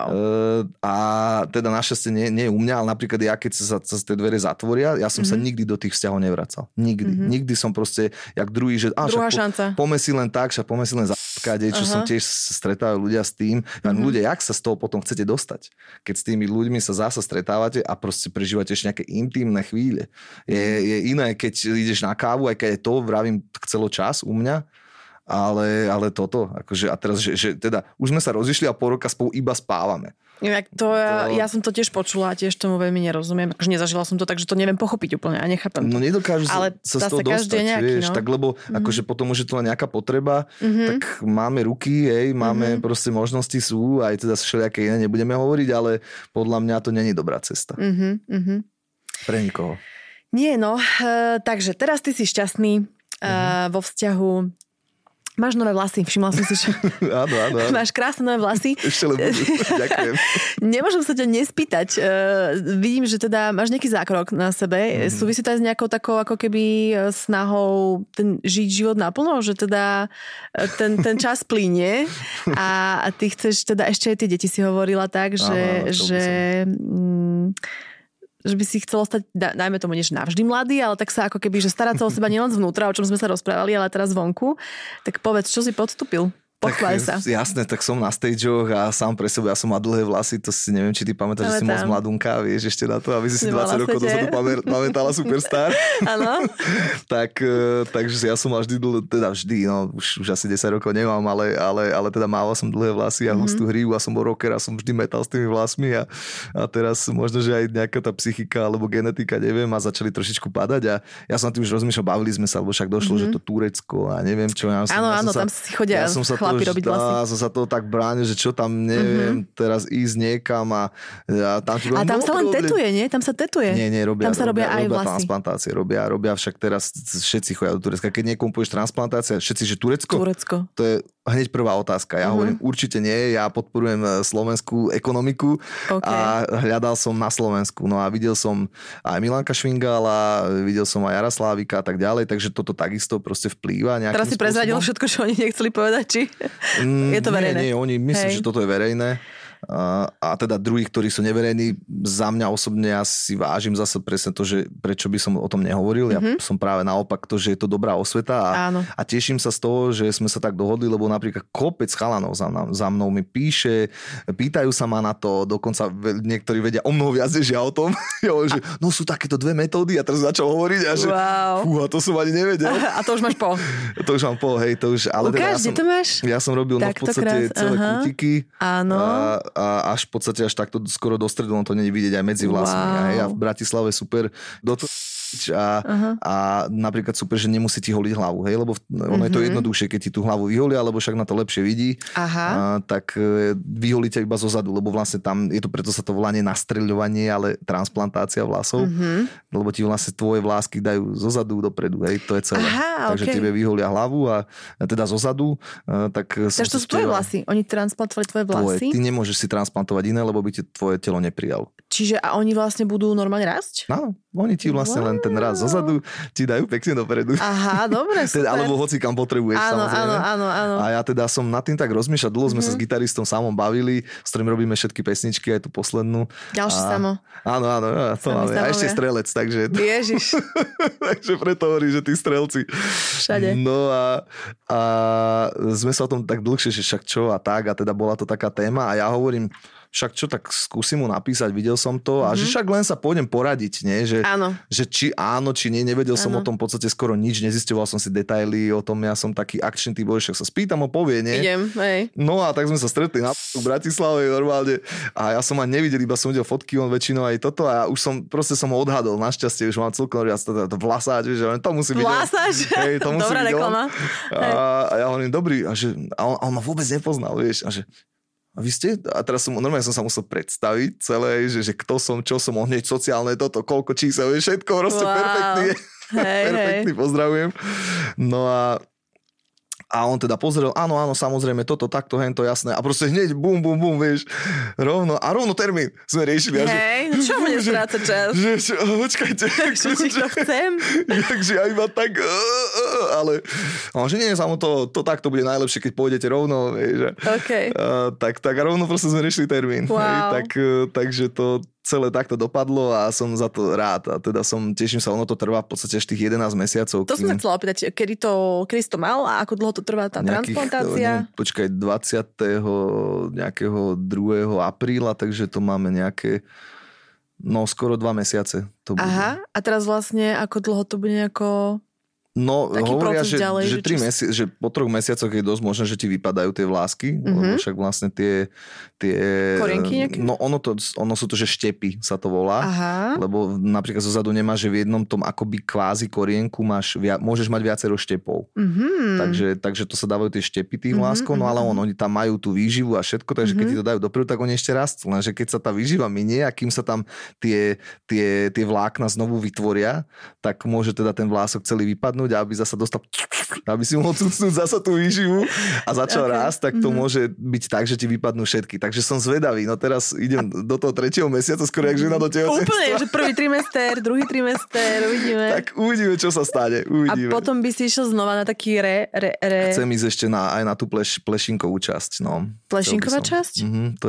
a teda našťastie nie u mňa, ale napríklad ja, keď sa tie dvere zatvoria, ja som sa nikdy do tých vzťahov nevracal. Nikdy som proste, jak druhý, že poďme si len tak, poďme si len zatkať, čo som tiež stretávajú ľudia s tým. Ľudia, jak sa z toho potom chcete dostať? Keď s tými ľuďmi sa zasa stretávate a proste prežívate ešte nejaké intimné chvíle. Je iné, keď ideš na kávu, aj keď je to, vravím, chcelo čas u mňa, ale toto, akože a teraz, že teda už sme sa rozišli a po roka spolu iba spávame. Ja som to tiež počula a tiež tomu veľmi nerozumiem. Akože nezažila som to, takže to neviem pochopiť úplne a nechápem to. No nedokážu sa z toho dostať, vieš, tak lebo akože potom už je to len nejaká potreba, tak máme ruky, máme proste možnosti sú, aj teda všelijaké iné nebudeme hovoriť, ale podľa mňa to není dobrá cesta. Pre nikoho. Nie, no, takže teraz ty si šťastný vo vzťahu. Máš nové vlasy, všimla som si, že áno. Máš krásne nové vlasy. Ešte len ďakujem. Nemôžem sa ťa nespýtať. Vidím, že teda máš nejaký zákrok na sebe. Súvisí to aj s nejakou takou ako keby snahou žiť život naplno, že teda ten čas plynie a ty chceš teda ešte aj tie deti si hovorila tak, že by si chcel ostať, dajme tomu, než navždy mladý, ale tak sa ako keby, že starať sa o seba nielen zvnútra, o čom sme sa rozprávali, ale teraz vonku. Tak povedz, čo si podstúpil? Pochváľ sa. Jasné, tak som na stageoch a sám pre seba, ja som mal dlhé vlasy, to si neviem, či ty pamätáš, že si moc mladunka, vieš, ešte na to, aby si 20 rokov dozadu pamätala Superstar. Áno. Takže ja som mal vždy, no, už asi 10 rokov nemám, ale teda mával som dlhé vlasy a hustú hrívu a som bol rocker a som vždy metal s tými vlasmi a teraz možno, že aj nejaká tá psychika alebo genetika, neviem, a začali trošičku padať a ja som na tým už rozmýšľal, bavili sme sa, lebo však došlo, že to Turecko a neviem čo. Áno, tam si chodia chlapi robiť vlasy. Ja som sa toho tak bránil, že čo tam, neviem, teraz ísť niekam a tam ti a tam sa len tetuje, nie? Tam sa tetuje. Nie, tam sa robia aj vlasy. Transplantácie, robia však teraz všetci chodia do Turecka. Keď niekomu povieš transplantácia, všetci, že Turecko? To je hneď prvá otázka. Ja hovorím, určite nie, ja podporujem slovenskú ekonomiku a hľadal som na Slovensku. No a videl som aj Milanka Švingala, videl som aj Jaroslávika a tak ďalej, takže toto takisto proste vplýva nejakým Teraz si prezradil všetko, čo oni nechceli povedať, či je to verejné? Nie, oni myslím, že toto je verejné. A teda druhých, ktorí sú neverejní, za mňa osobne ja si vážim zase presne to, že prečo by som o tom nehovoril. Ja som práve naopak to, že je to dobrá osveta a teším sa z toho, že sme sa tak dohodli, lebo napríklad kopec chalanov za mnou mi píše, pýtajú sa ma na to, dokonca niektorí vedia o mnoho viac, než ja o tom. Ja hovorím, že no sú takéto dve metódy a teraz začal hovoriť a že fúha, to som ani nevedel. A to už máš po. To už mám po, hej, to už. Ale Ukáž, teda to máš? Ja som robil v podstate celé kútiky. Áno. A až v podstate až takto skoro do stredu, on to nie vidieť aj medzi vlasmi. A v Bratislave super a napríklad super, že nemusí ti holiť hlavu, hej, lebo ono je to jednoduchšie, keď ti tú hlavu vyholia, lebo však na to lepšie vidí, tak vyholí ťa iba zo zadu, lebo vlastne tam je to, preto sa to volá nie nastreľovanie, ale transplantácia vlasov, lebo ti vlastne tvoje vlásky dajú zo zadu dopredu, hej, to je celé. Takže tebe vyholia hlavu a teda zo zadu, tak... Takže to sú tvoje vlasy, oni transplantovali tvoje vlasy? Ty nemôžeš si transplantovať iné, lebo by ti tvoje telo neprijalo. Čiže a oni vlastne budú normálne rásť? Áno, oni ti vlastne len ten raz zozadu ti dajú pekne dopredu. Aha, dobre, super. Alebo hoci kam potrebuješ, samozrejme. Áno. A ja teda som nad tým tak rozmýšľal, dlho sme sa s gitaristom Samom bavili, s ktorým robíme všetky pesničky, aj tú poslednú. Ďalší Samo. Áno, to máme. A ešte strelec, takže... Ježiš. Takže preto hovorí, že tí strelci. Všade. No a sme sa o tom tak dlhšie, že však čo a tak, a teda bola to taká téma a ja hovorím, však čo, tak skúsim mu napísať, videl som to a že však len sa pôjdem poradiť, nie? Že či áno, či nie, nevedel som o tom v podstate skoro nič, nezisťoval som si detaily o tom, ja som taký akčný typ, však sa spýtam, povie, nie? Idem, hej. No a tak sme sa stretli na v Bratislave normálne a ja som ani nevidel, iba som videl fotky, on väčšinou aj toto a už som ho odhadol, našťastie, už mám celkom to vlasáč, že to musí byť. Vlasáč? Hej, to musí dobrá byť. reklama. A ja hovorím, dobrý, a on ma vôbec nepoznal, vieš, a že a vy ste? A teraz normálne som sa musel predstaviť celé, že kto som, čo som, hneď sociálne toto, koľko čísel, všetko proste perfektný. Perfektný, pozdravujem. No a on teda pozrel, áno, samozrejme, toto, takto, hento, jasné. A proste hneď, bum, vieš, rovno termín sme riešili. Hej, čo mne stráca čas? Počkajte. Čo si to chcem? Takže ja iba tak, ale že nie, samo to takto bude najlepšie, keď pôjdete rovno, vieš. Okay. Tak rovno proste sme riešili termín. Wow. Hej, takže to celé takto dopadlo a som za to rád. A teda teším sa, ono to trvá v podstate až tých 11 mesiacov. To som sa chcela opýtať, kedy si to mal a ako dlho to trvá tá transplantácia? Počkaj, 20. nejakého 2. apríla, takže to máme nejaké skoro 2 mesiace. To bude. Aha, a teraz vlastne ako dlho to bude nejako... No, taký hovoria, ďalej, že po 3 mesiacoch je dosť možné, že ti vypadajú tie vlásky, lebo však vlastne tie korienky nejaké? No ono sú to, že štepy sa to volá, lebo napríklad zozadu nemáš, že v jednom tom akoby kvázi korienku môžeš mať viacero štepov. Takže to sa dávajú tie štepy tých vláskov, no ale oni tam majú tú výživu a všetko, takže keď ti to dajú dopredu, tak oni ešte rastú, lenže keď sa tá výživa minie a kým sa tam tie vlákna znovu vytvoria, tak môže teda ten vlások celý vypadnúť a aby zasa dostal, aby si mohol cucnúť zasa tú výživu a začal rásť, tak to môže byť tak, že ti vypadnú všetky. Takže som zvedavý. No teraz idem do toho 3. mesiaca, skoro jak žena do tehotenstva. Úplne, že prvý trimester, druhý trimester, uvidíme. Tak uvidíme, čo sa stane. Uvidíme. A potom by si išiel znova na taký Chcem ísť ešte aj na tú plešinkovú časť. No. Plešinková časť? To je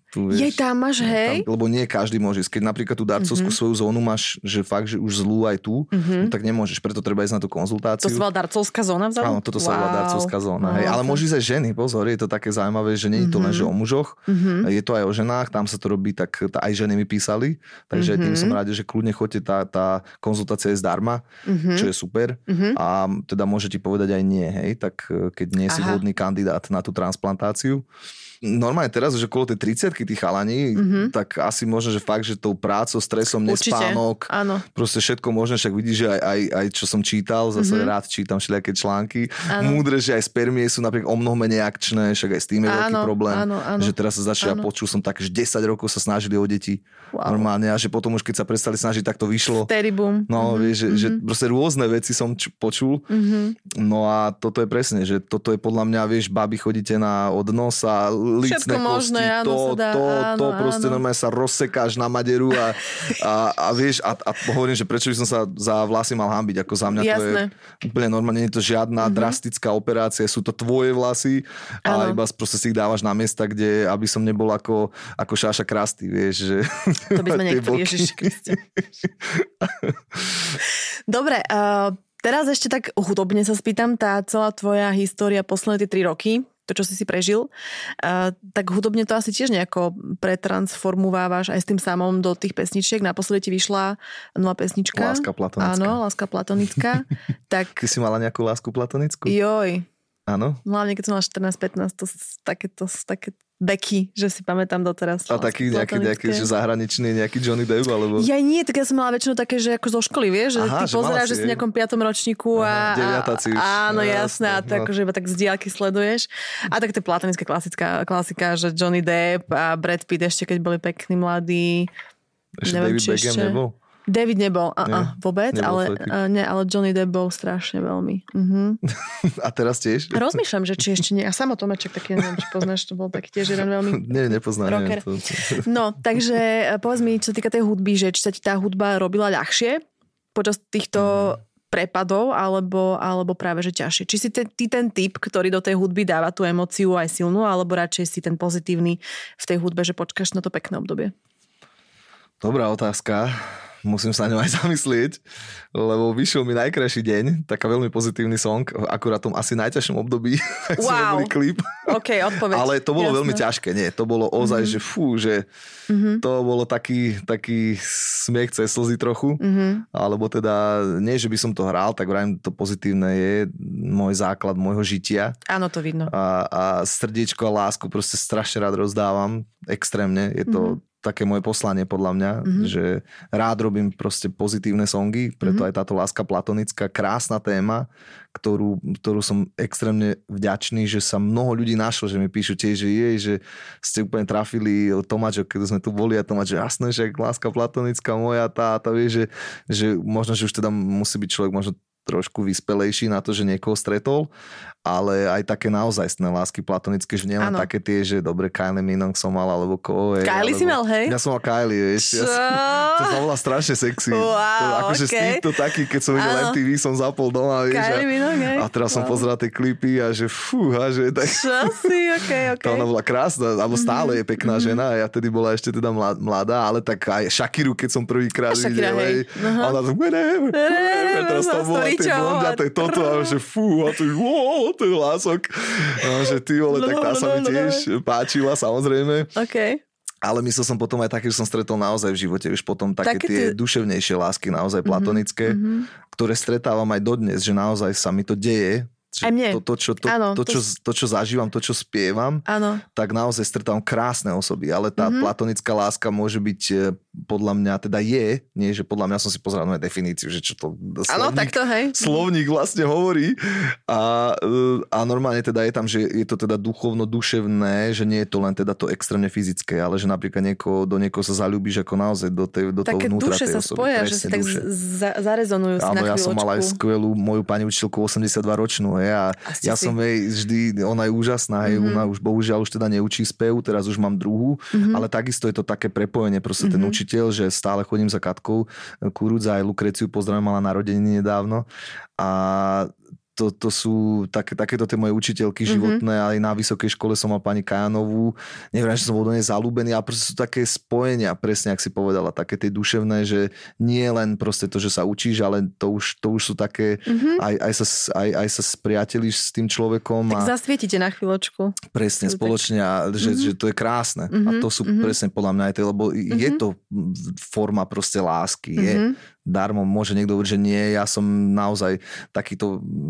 Jej, tam máš, hej? Lebo nie každý môže ísť. Keď napríklad tú darcovskú svoju zónu máš, že fakt, že už zlú aj tu, no, tak nemôžeš, preto treba ísť na tú konzultáciu. To sa volá darcovská zóna vzadu? Áno, toto sa volá darcovská zóna. Hej. Ale môžu ísť aj ženy, pozor, je to také zaujímavé, že nie je to len, že o mužoch, je to aj o ženách, tam sa to robí, tak aj ženy mi písali, takže tým som rád, že kľudne choďte, tá konzultácia je zdarma, čo je super a teda môže ti povedať aj nie, hej, tak keď nie si vhodný kandidát na tú transplantáciu. Normálne teraz, že okolo tej 30-ky tí chalani, tak asi možno, že fakt, že tou prácou, stresom, nespánok, proste všetko možné, však vidíš, že aj čo som čítal, zase rád čítam všelijaké články, múdre, že aj spermie sú napríklad o mnoho menej akčné, však aj s tým je veľký problém, že teraz sa začal, počul som tak, že 10 rokov sa snažili o deti normálne a že potom už keď sa prestali snažiť, tak to vyšlo. Vtedy boom. No, vieš, že proste rôzne veci som počul, no a toto je presne, že toto je podľa mňa, vieš, babi chodíte na od nosa, lícne kosti, to proste normálne sa rozsekáš na maderu a vieš, a hovorím, že prečo by som sa za vlasy mal hanbiť, ako za mňa to je úplne normálne, nie je to žiadna drastická operácia, sú to tvoje vlasy a iba proste si ich dávaš na miesta, kde, aby som nebol ako Šáša Krasty, vieš, že... To by sme niektorí, Ježiš Kriste. Dobre, teraz ešte tak hudobne sa spýtam, tá celá tvoja história posledné tie 3 roky, to, čo si prežil, tak hudobne to asi tiež nejako pretransformovávaš aj s tým samom do tých pesničiek. Naposledy ti vyšla nová pesnička. Láska platonická. Áno, Láska platonická. Tak... Ty si mala nejakú lásku platonickú? Joj. Áno? Hlavne, keď som mala 14-15, to také beky, že si pamätám doteraz. A taký nejaký že zahraničný, nejaký Johnny Depp, alebo... Ja nie, tak ja som mala väčšinou také, že ako zo školy, vieš, že ty pozeráš, že si v nejakom 5. ročníku a áno, jasné, a tak, že iba tak z diaľky sleduješ. A tak to je platonická klasika, že Johnny Depp a Brad Pitt ešte, keď boli pekní, mladí. Ešte David Beckham nebol? David nebol, vôbec, ale Johnny Depp bol strašne veľmi. A teraz tiež? Rozmýšľam, že či ešte nie. A Samo Tomeček taký, neviem, či poznáš, to bol taký tiež jeden veľmi... Nie, nepoznám. Rocker. No, takže povedz mi, čo sa týka tej hudby, že či sa ti tá hudba robila ľahšie počas týchto prepadov, alebo práve, že ťažšie. Či si ty ten typ, ktorý do tej hudby dáva tú emóciu aj silnú, alebo radšej si ten pozitívny v tej hudbe, že počkáš na to pekné obdobie? Dobrá otázka. Musím sa ňou aj zamyslieť, lebo vyšiel mi najkrajší deň, taká veľmi pozitívny song, akurát tom asi najťažšom období, tak sme robili klip. OK, odpoveď. Ale to bolo veľmi ťažké, nie, to bolo ozaj, že že to bolo taký smiech cez slzy trochu, alebo teda nie, že by som to hral, tak vrajím, to pozitívne je môj základ môjho žitia. Áno, to vidno. A srdiečko a lásku proste strašne rád rozdávam, extrémne, je to také moje poslanie podľa mňa, že rád robím proste pozitívne songy, preto aj táto Láska platonická, krásna téma, ktorú som extrémne vďačný, že sa mnoho ľudí našlo, že mi píšu tiež, že ste úplne trafili Tomáčo, keď sme tu boli a Tomáč, že jasné, že Láska platonická moja, tá vieš, že možno, že už teda musí byť človek možno trošku vyspelejší na to, že niekoho stretol, ale aj také naozajstné lásky platonické, že nielen také tie, že dobre, Kylie Minogue som mal, alebo koho. Kylie si mal, hej? Ja som mal Kylie, vieš. To sa volá strašne sexy. Wow, akože z týchto taký, keď som videl MTV, som zapol doma, vieš. Kylie Minogue, hej? A teraz som pozeral tie klipy a že fúha, že tak... Čo si, okej. Ona bola krásna, alebo stále je pekná žena, a ja tedy bola ešte teda mladá, ale tak aj Shakiru, keď som prvýkrát videl, hej. A ona to teraz to bola tie blondiaté toto, a že fú, a to je lások. A že ty vole, tak tá sa mi tiež páčila, samozrejme. OK. Ale myslel som potom aj také, že som stretol naozaj v živote, už potom také tie duševnejšie lásky, naozaj platonické, ktoré stretávam aj dodnes, že naozaj sa mi to deje. To, čo zažívam, to, čo spievam, tak naozaj stretávam krásne osoby, ale tá platonická láska môže byť podľa mňa, teda nie, že podľa mňa som si pozeral na definíciu, že čo to slovník vlastne hovorí a normálne teda je tam, že je to teda duchovno-duševné, že nie je to len teda to extrémne fyzické, ale že napríklad do niekoho sa zaľúbiš ako naozaj do toho vnútra tej osoby. Také duše sa spoja, že si tak zarezonujú si na chvíľočku. Áno, ja som mal aj skvelú moju pani učiteľku 82-ročnú, ja som jej vždy, ona je úžasná, ona už bohužiaľ už teda neučí spev, teraz už mám druhú, ale takisto je to také prepojenie, proste ten učiteľ, že stále chodím za Katkou Kurudza, aj Lukreciu pozdravím, mala narodeniny nedávno a to sú takéto tie moje učiteľky životné, aj na vysokej škole som mal pani Kajanovú, neviem, že som bol do nej zalúbený, ale proste sú také spojenia, presne, ak si povedala, také tie duševné, že nie len proste to, že sa učíš, ale to už sú také, aj sa spriateľíš s tým človekom. Tak zasvietite na chvíľočku. Presne, spoločne, že to je krásne. A to sú presne podľa mňa aj tie, lebo je to forma proste lásky, je. Darmo môže niekto hovoriť, že nie, ja som naozaj taký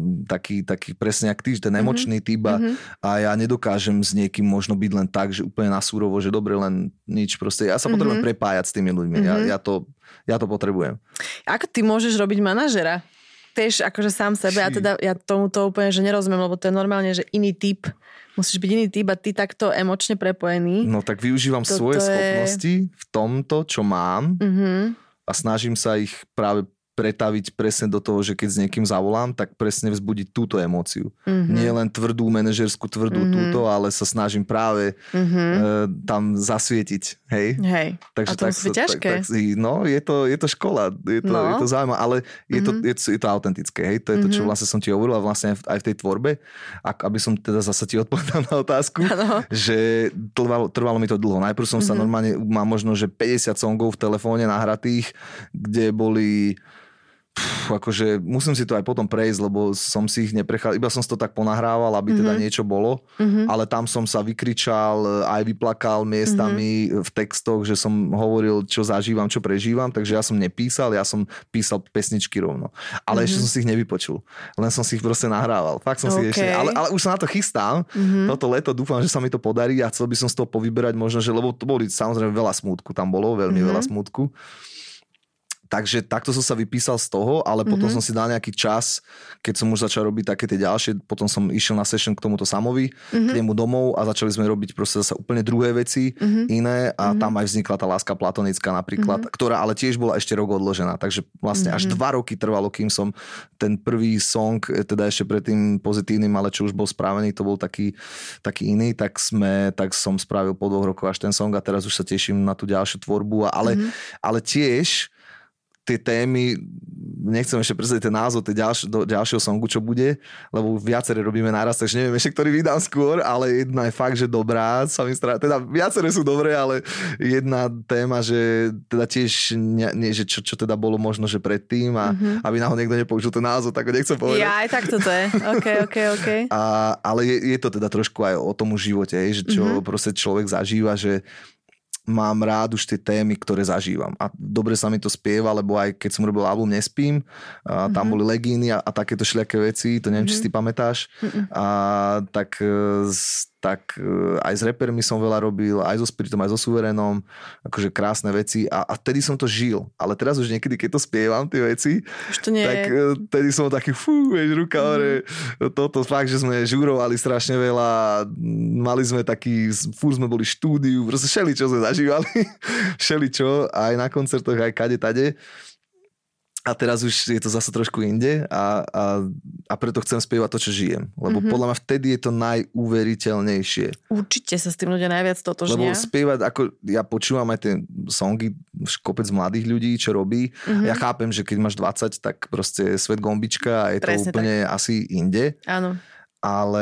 presne jak ty, ten emočný typ a ja nedokážem s niekým možno byť len tak, že úplne na súrovo, že dobre, len nič proste. Ja sa potrebujem prepájať s tými ľuďmi. Ja to potrebujem. Ako ty môžeš robiť manažera? Tiež akože sám sebe a teda ja tomuto úplne, že nerozumiem, lebo to je normálne, že iný typ. Musíš byť iný typ a ty takto emočne prepojený. No tak využívam svoje schopnosti v tomto, čo mám. A snažím sa ich práve pretaviť presne do toho, že keď s niekým zavolám, tak presne vzbudiť túto emóciu. Nie len tvrdú manažerskú túto, ale sa snažím práve tam zasvietiť. Hej? Takže a to musí byť ťažké. No, je to škola. Je to zaujímavé, ale je to autentické. Hej? To je to, čo vlastne som ti hovorila vlastne aj v tej tvorbe. Aby som teda zase ti odpovedal na otázku, že trvalo mi to dlho. Najprv som sa normálne, mám možno, že 50 songov v telefóne nahratých, kde boli akože musím si to aj potom prejsť, lebo som si ich neprechal, iba som si to tak ponahrával, aby teda niečo bolo, ale tam som sa vykričal, aj vyplakal miestami v textoch, že som hovoril, čo zažívam, čo prežívam, takže ja som nepísal, ja som písal pesničky rovno. Ale ešte som si ich nevypočul. Len som si ich proste nahrával. Fakt som si ešte, ale už sa na to chystám. Toto leto dúfam, že sa mi to podarí a chcel by som z toho povyberať možno, že lebo to boli samozrejme veľa smútku, tam bolo veľmi veľa smútku. Takže takto som sa vypísal z toho, ale potom som si dal nejaký čas, keď som už začal robiť také tie ďalšie, potom som išiel na session k tomuto Samovi, k nemu domov a začali sme robiť proste zase úplne druhé veci, iné a tam aj vznikla tá láska platonická napríklad, ktorá ale tiež bola ešte rok odložená, takže vlastne až 2 roky trvalo, kým som ten prvý song, teda ešte pred tým pozitívnym, ale čo už bol spravený, to bol taký iný, tak som spravil po 2 rokoch až ten song a teraz už sa teším na tú ďalšiu tvorbu, ale tiež tie témy, nechcem ešte predstaviť ten názov do ďalšieho songu, čo bude, lebo viaceré robíme naraz, takže neviem ešte, ktorý vydám skôr, ale jedna je fakt, že dobrá, teda viaceré sú dobré, ale jedna téma, že teda tiež nie, že čo teda bolo možno, že predtým a aby náhodou niekto nepoužil ten názov, tak ho nechcem povedať. Ja aj tak toto je. OK. Ale je to teda trošku aj o tom živote, že čo proste človek zažíva, že mám rád už tie témy, ktoré zažívam. A dobre sa mi to spieva, lebo aj keď som robil album Nespím, tam boli legíny a takéto šľaké veci, to neviem, či si ty pamätáš. A tak aj s repermi som veľa robil, aj so Spiritom, aj so Suverénom, akože krásne veci a vtedy som to žil. Ale teraz už niekedy, keď to spievam, tie veci, tak vtedy som taký, ruka hore, toto fakt, že sme žurovali strašne veľa, mali sme taký, fúr sme boli štúdiu, proste všeličo sme zažívali, všeličo, aj na koncertoch, aj kade, tade. A teraz už je to zase trošku inde a preto chcem spievať to, čo žijem. Lebo podľa mňa vtedy je to najúveriteľnejšie. Určite sa s tým ľudia najviac totožnia. Lebo spievať, ako ja počúvam aj tie songy, kopec mladých ľudí, čo robí. Ja chápem, že keď máš 20, tak proste svet gombička a je to úplne asi inde. Áno. Ale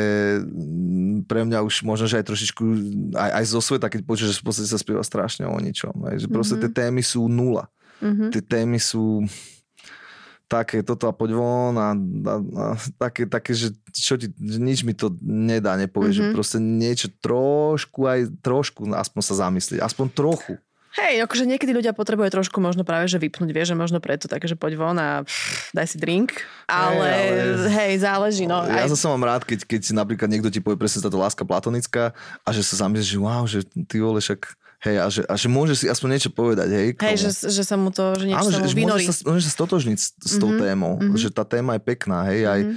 pre mňa už možno, že aj trošičku aj zo sveta, keď počuješ, že v podstate sa spieva strašne o ničom. Že proste tie témy sú nula. Tie témy sú také, toto a poď von a také, že čo ti, nič mi to nedá, nepovie, že proste niečo trošku, aspoň sa zamyslieť, aspoň trochu. Hej, akože niekedy ľudia potrebujú trošku možno práve, že vypnúť, vieš, že možno preto také, že poď von a daj si drink, ale hej, záleží, no. Ja zase mám rád, keď napríklad niekto ti povie presne táto láska platonická a že sa zamyslíš, že wow, že ty vole, však hej, a že môže si aspoň niečo povedať, hej. Hej, že sa mu to, že niečo sa mu vynorí. Môže sa stotožniť s tou témou, že tá téma je pekná, hej, aj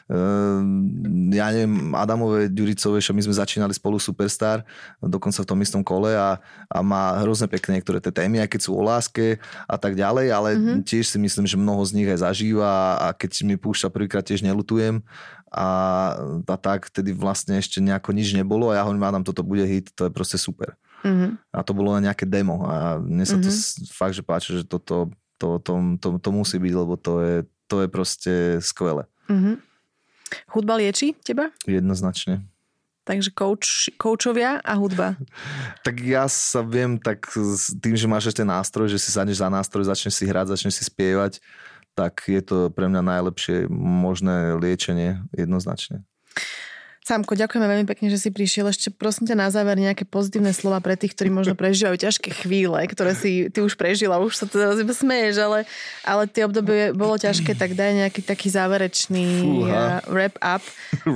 ja neviem, Adamové, Ďuricové, my sme začínali spolu Superstar, dokonca v tom istom kole a má hrozne pekné niektoré tie témy, aj keď sú o láske a tak ďalej, ale tiež si myslím, že mnoho z nich aj zažíva a keď mi púšťa prvýkrát, tiež neľutujem a tak, vtedy vlastne ešte nejako nič nebolo a ja hovorím, Adam, toto bude hit, to je proste super. A to bolo len nejaké demo a mne sa to fakt, že páči, že to musí byť, lebo to je proste skvelé. Hudba lieči teba? Jednoznačne. Takže koučovia a hudba. Tak ja sa viem tak s tým, že máš ešte nástroj, že si sadneš za nástroj, začneš si hrať, začneš si spievať, tak je to pre mňa najlepšie možné liečenie jednoznačne. Sámko, ďakujeme veľmi pekne, že si prišiel. Ešte prosím ťa na záver nejaké pozitívne slova pre tých, ktorí možno prežívajú ťažké chvíle, ktoré si ty už prežila, už sa teda smeješ, ale tie obdobie bolo ťažké, tak daj nejaký taký záverečný wrap up.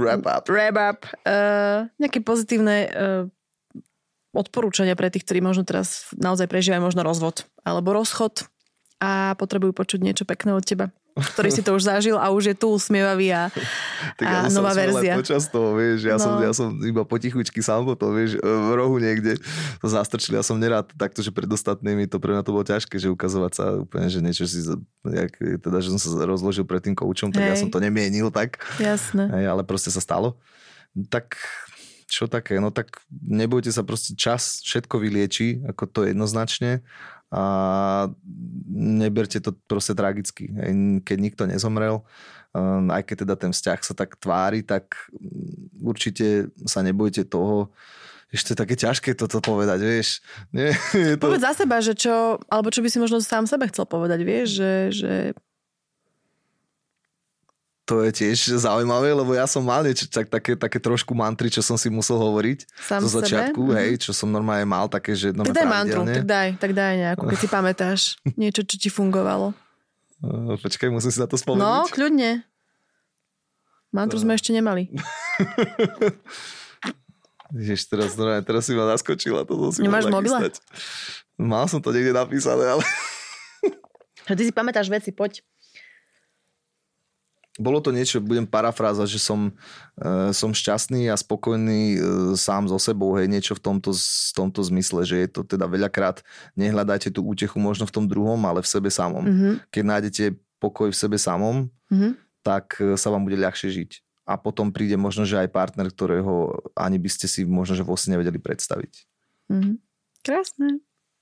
Nejaké pozitívne odporúčania pre tých, ktorí možno teraz naozaj prežívajú možno rozvod alebo rozchod a potrebujú počuť niečo pekné od teba, ktorý si to už zažil a už je tu usmievavý a nová verzia. Počas toho, vieš, ja som iba potichučky sám potom, vieš, v rohu niekde to zastrčili. Ja som nerád takto, že pred ostatnými to pre mňa to bolo ťažké, že ukazovať sa úplne, že niečo si, teda, že som sa rozložil pred tým koučom, tak ja som to nemienil tak. Jasné. Ale proste sa stalo. Tak čo také? No tak nebojte sa, proste čas všetko vylieči, ako to jednoznačne. A neberte to proste tragicky. Keď nikto nezomrel, aj keď teda ten vzťah sa tak tvári, tak určite sa nebojte toho. Ešte také ťažké toto povedať, vieš. Nie, to... Povedz za seba, že čo, alebo čo by si možno sám sebe chcel povedať, vieš, že... To je tiež zaujímavé, lebo ja som mal niečo také trošku mantry, čo som si musel hovoriť sám zo začiatku, čo som normálne mal také, že... Tak daj mantru, tak daj nejakú, keď si pamätáš niečo, čo ti fungovalo. Počkaj, musím si na to spomenúť. No, kľudne. Mantru sme ešte nemali. Ježiš, teraz si ma naskočila. To som si nemáš mobile? Mal som to niekde napísané, ale... Ty si pamätáš veci, poď. Bolo to niečo, budem parafrázať, že som šťastný a spokojný sám so sebou, hej, niečo v tomto zmysle, že je to teda veľakrát, nehľadajte tú útechu možno v tom druhom, ale v sebe samom. Mm-hmm. Keď nájdete pokoj v sebe samom, tak sa vám bude ľahšie žiť. A potom príde možno, že aj partner, ktorého ani by ste si možno, že vlastne nevedeli predstaviť. Mm-hmm. Krásne.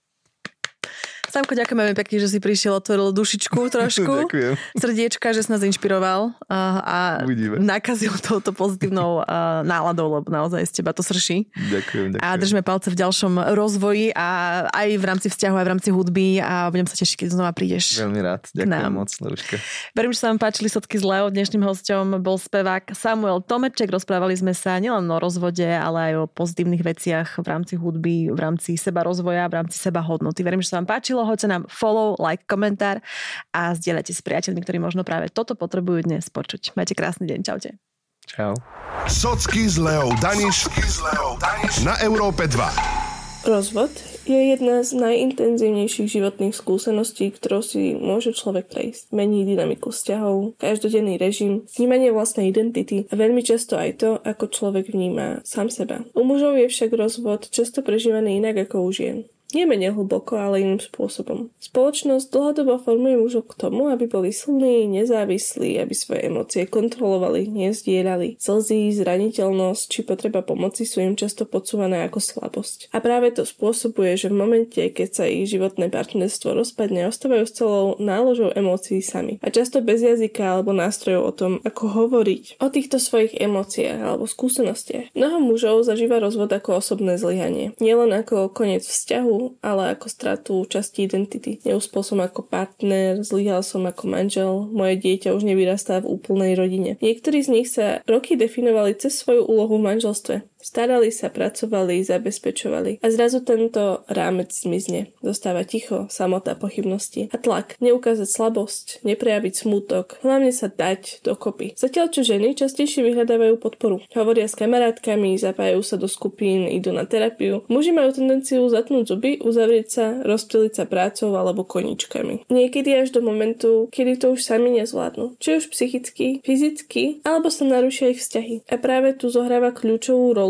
Sámko, ďakujem veľmi pekne, že si prišiel, otvoril dušičku trošku. Ďakujem. Srdiečka, že si nás inšpiroval a nakazil touto pozitívnou náladou, lebo naozaj z teba to srší. Ďakujem. A držíme palce v ďalšom rozvoji a aj v rámci vzťahu, aj v rámci hudby a budem sa tešiť, keď znova prídeš. Veľmi rád. Ďakujem moc, Laruška. Verím, že sa vám páčili Sotky z Leo. Dnešným hosťom bol spevák Samuel Tomeček. Rozprávali sme sa nielen o rozvode, ale aj o pozitívnych veciach v rámci hudby, v rámci seba rozvoja, v rámci seba hodnoty. Verím, že sa vám páčilo. Hoďte nám follow, like, komentár a zdieľajte s priateľmi, ktorí možno práve toto potrebujú dnes počuť. Majte krásny deň. Čaute. Čau. Socky s Leou Daniš na Európe 2. Rozvod je jedna z najintenzívnejších životných skúseností, ktorou si môže človek prejsť. Mení dynamiku vzťahov, každodenný režim, vnímanie vlastnej identity a veľmi často aj to, ako človek vníma sám seba. U mužov je však rozvod často prežívaný inak ako u žien. Nie menej hlboko, ale iným spôsobom. Spoločnosť dlhodobo formuje mužov k tomu, aby boli silní, nezávislí, aby svoje emócie kontrolovali, nezdieľali. Slzy, zraniteľnosť či potreba pomoci sú im často podsúvané ako slabosť. A práve to spôsobuje, že v momente, keď sa ich životné partnerstvo rozpadne, ostávajú s celou náložou emócií sami. A často bez jazyka alebo nástrojov o tom, ako hovoriť o týchto svojich emóciách alebo skúsenostiach. Mnoho mužov zažíva rozvod ako osobné zlyhanie. Nielen ako koniec vzťahu, ale ako stratu časti identity. Neúspel som ako partner, zlyhal som ako manžel, moje dieťa už nevyrastá v úplnej rodine. Niektorí z nich sa roky definovali cez svoju úlohu v manželstve. Starali sa, pracovali, zabezpečovali. A zrazu tento rámec zmizne. Zostáva ticho, samota, pochybnosti a tlak. Neukázať slabosť, neprejaviť smútok, hlavne sa dať dokopy. Zatiaľ čo ženy častejšie vyhľadávajú podporu. Hovoria s kamarátkami, zapájajú sa do skupín, idú na terapiu. Muži majú tendenciu zatnúť zuby, uzavrieť sa, rozptýliť sa prácou alebo koničkami. Niekedy až do momentu, kedy to už sami nezvládnu. Či už psychicky, fyzicky, alebo sa narušia ich vzťahy. A práve tu zohráva kľúčovú rolu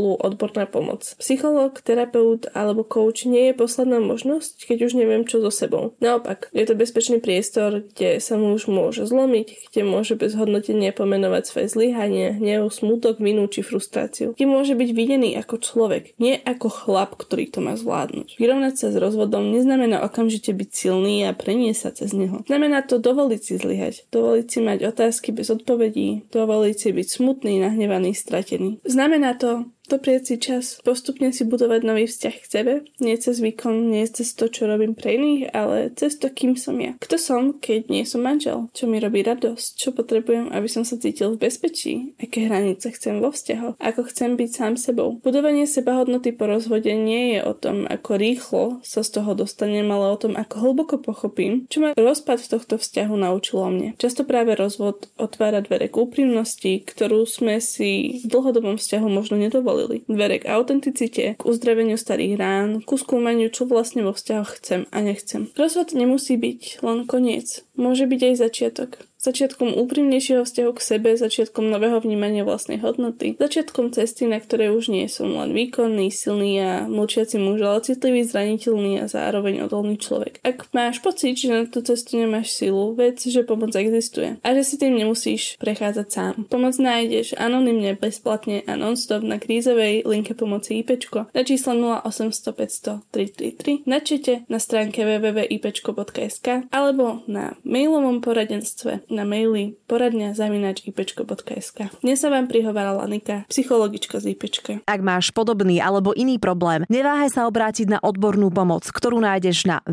spolu odborná pomoc. Psychológ, terapeut alebo coach nie je posledná možnosť, keď už neviem čo so sebou. Naopak, je to bezpečný priestor, kde sa muž môže zlomiť, kde môže bez hodnotenia pomenovať svoje zlyhanie, hnev, smutok, vinu či frustráciu. Kde môže byť videný ako človek, nie ako chlap, ktorý to má zvládnuť. Vyrovnať sa s rozvodom neznamená okamžite byť silný a preniesť sa cez neho. Znamená to dovoliť si zlyhať, dovoliť si mať otázky bez odpovedí, dovoliť si byť smutný, nahnevaný, stratený. Znamená to doprieť si čas, postupne si budovať nový vzťah k sebe, nie cez výkon, nie cez to, čo robím pre iných, ale cez to, kým som ja. Kto som, keď nie som manžel? Čo mi robí radosť? Čo potrebujem, aby som sa cítil v bezpečí? Aké hranice chcem vo vzťahoch? Ako chcem byť sám sebou? Budovanie sebahodnoty po rozvode nie je o tom, ako rýchlo sa z toho dostanem, ale o tom, ako hlboko pochopím, čo ma rozpad tohto vzťahu naučilo mne. Často práve rozvod otvára dvere k úprimnosti, ktorú sme si v dlhodobom vzťahu možno nedovolili. Dvere k autenticite, k uzdraveniu starých rán, ku skúmaniu, čo vlastne vo vzťahoch chcem a nechcem. Rozvod nemusí byť len koniec. Môže byť aj začiatok. Začiatkom úprimnejšieho vzťahu k sebe, začiatkom nového vnímania vlastnej hodnoty, začiatkom cesty, na ktorej už nie som len výkonný, silný a mlčiaci muž, ale citlivý, zraniteľný a zároveň odolný človek. Ak máš pocit, že na tú cestu nemáš silu, vedz, že pomoc existuje a že si tým nemusíš prechádzať sám. Pomoc nájdeš anonymne, bezplatne a non-stop na krízovej linke pomoci IPčko na čísle 0800 500 333, na čete na stránke www.ipčko.sk alebo na mailovom poradenstve na maili poradňa@ipčko.sk. Dnes sa vám prihovarala Nika, psychologička z IPčka. Ak máš podobný alebo iný problém, neváhaj sa obrátiť na odbornú pomoc, ktorú nájdeš na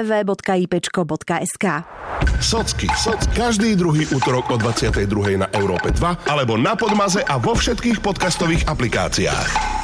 www.ipčko.sk. Socky. Každý druhý utorok o 22. na Európe 2 alebo na Podmaze a vo všetkých podcastových aplikáciách.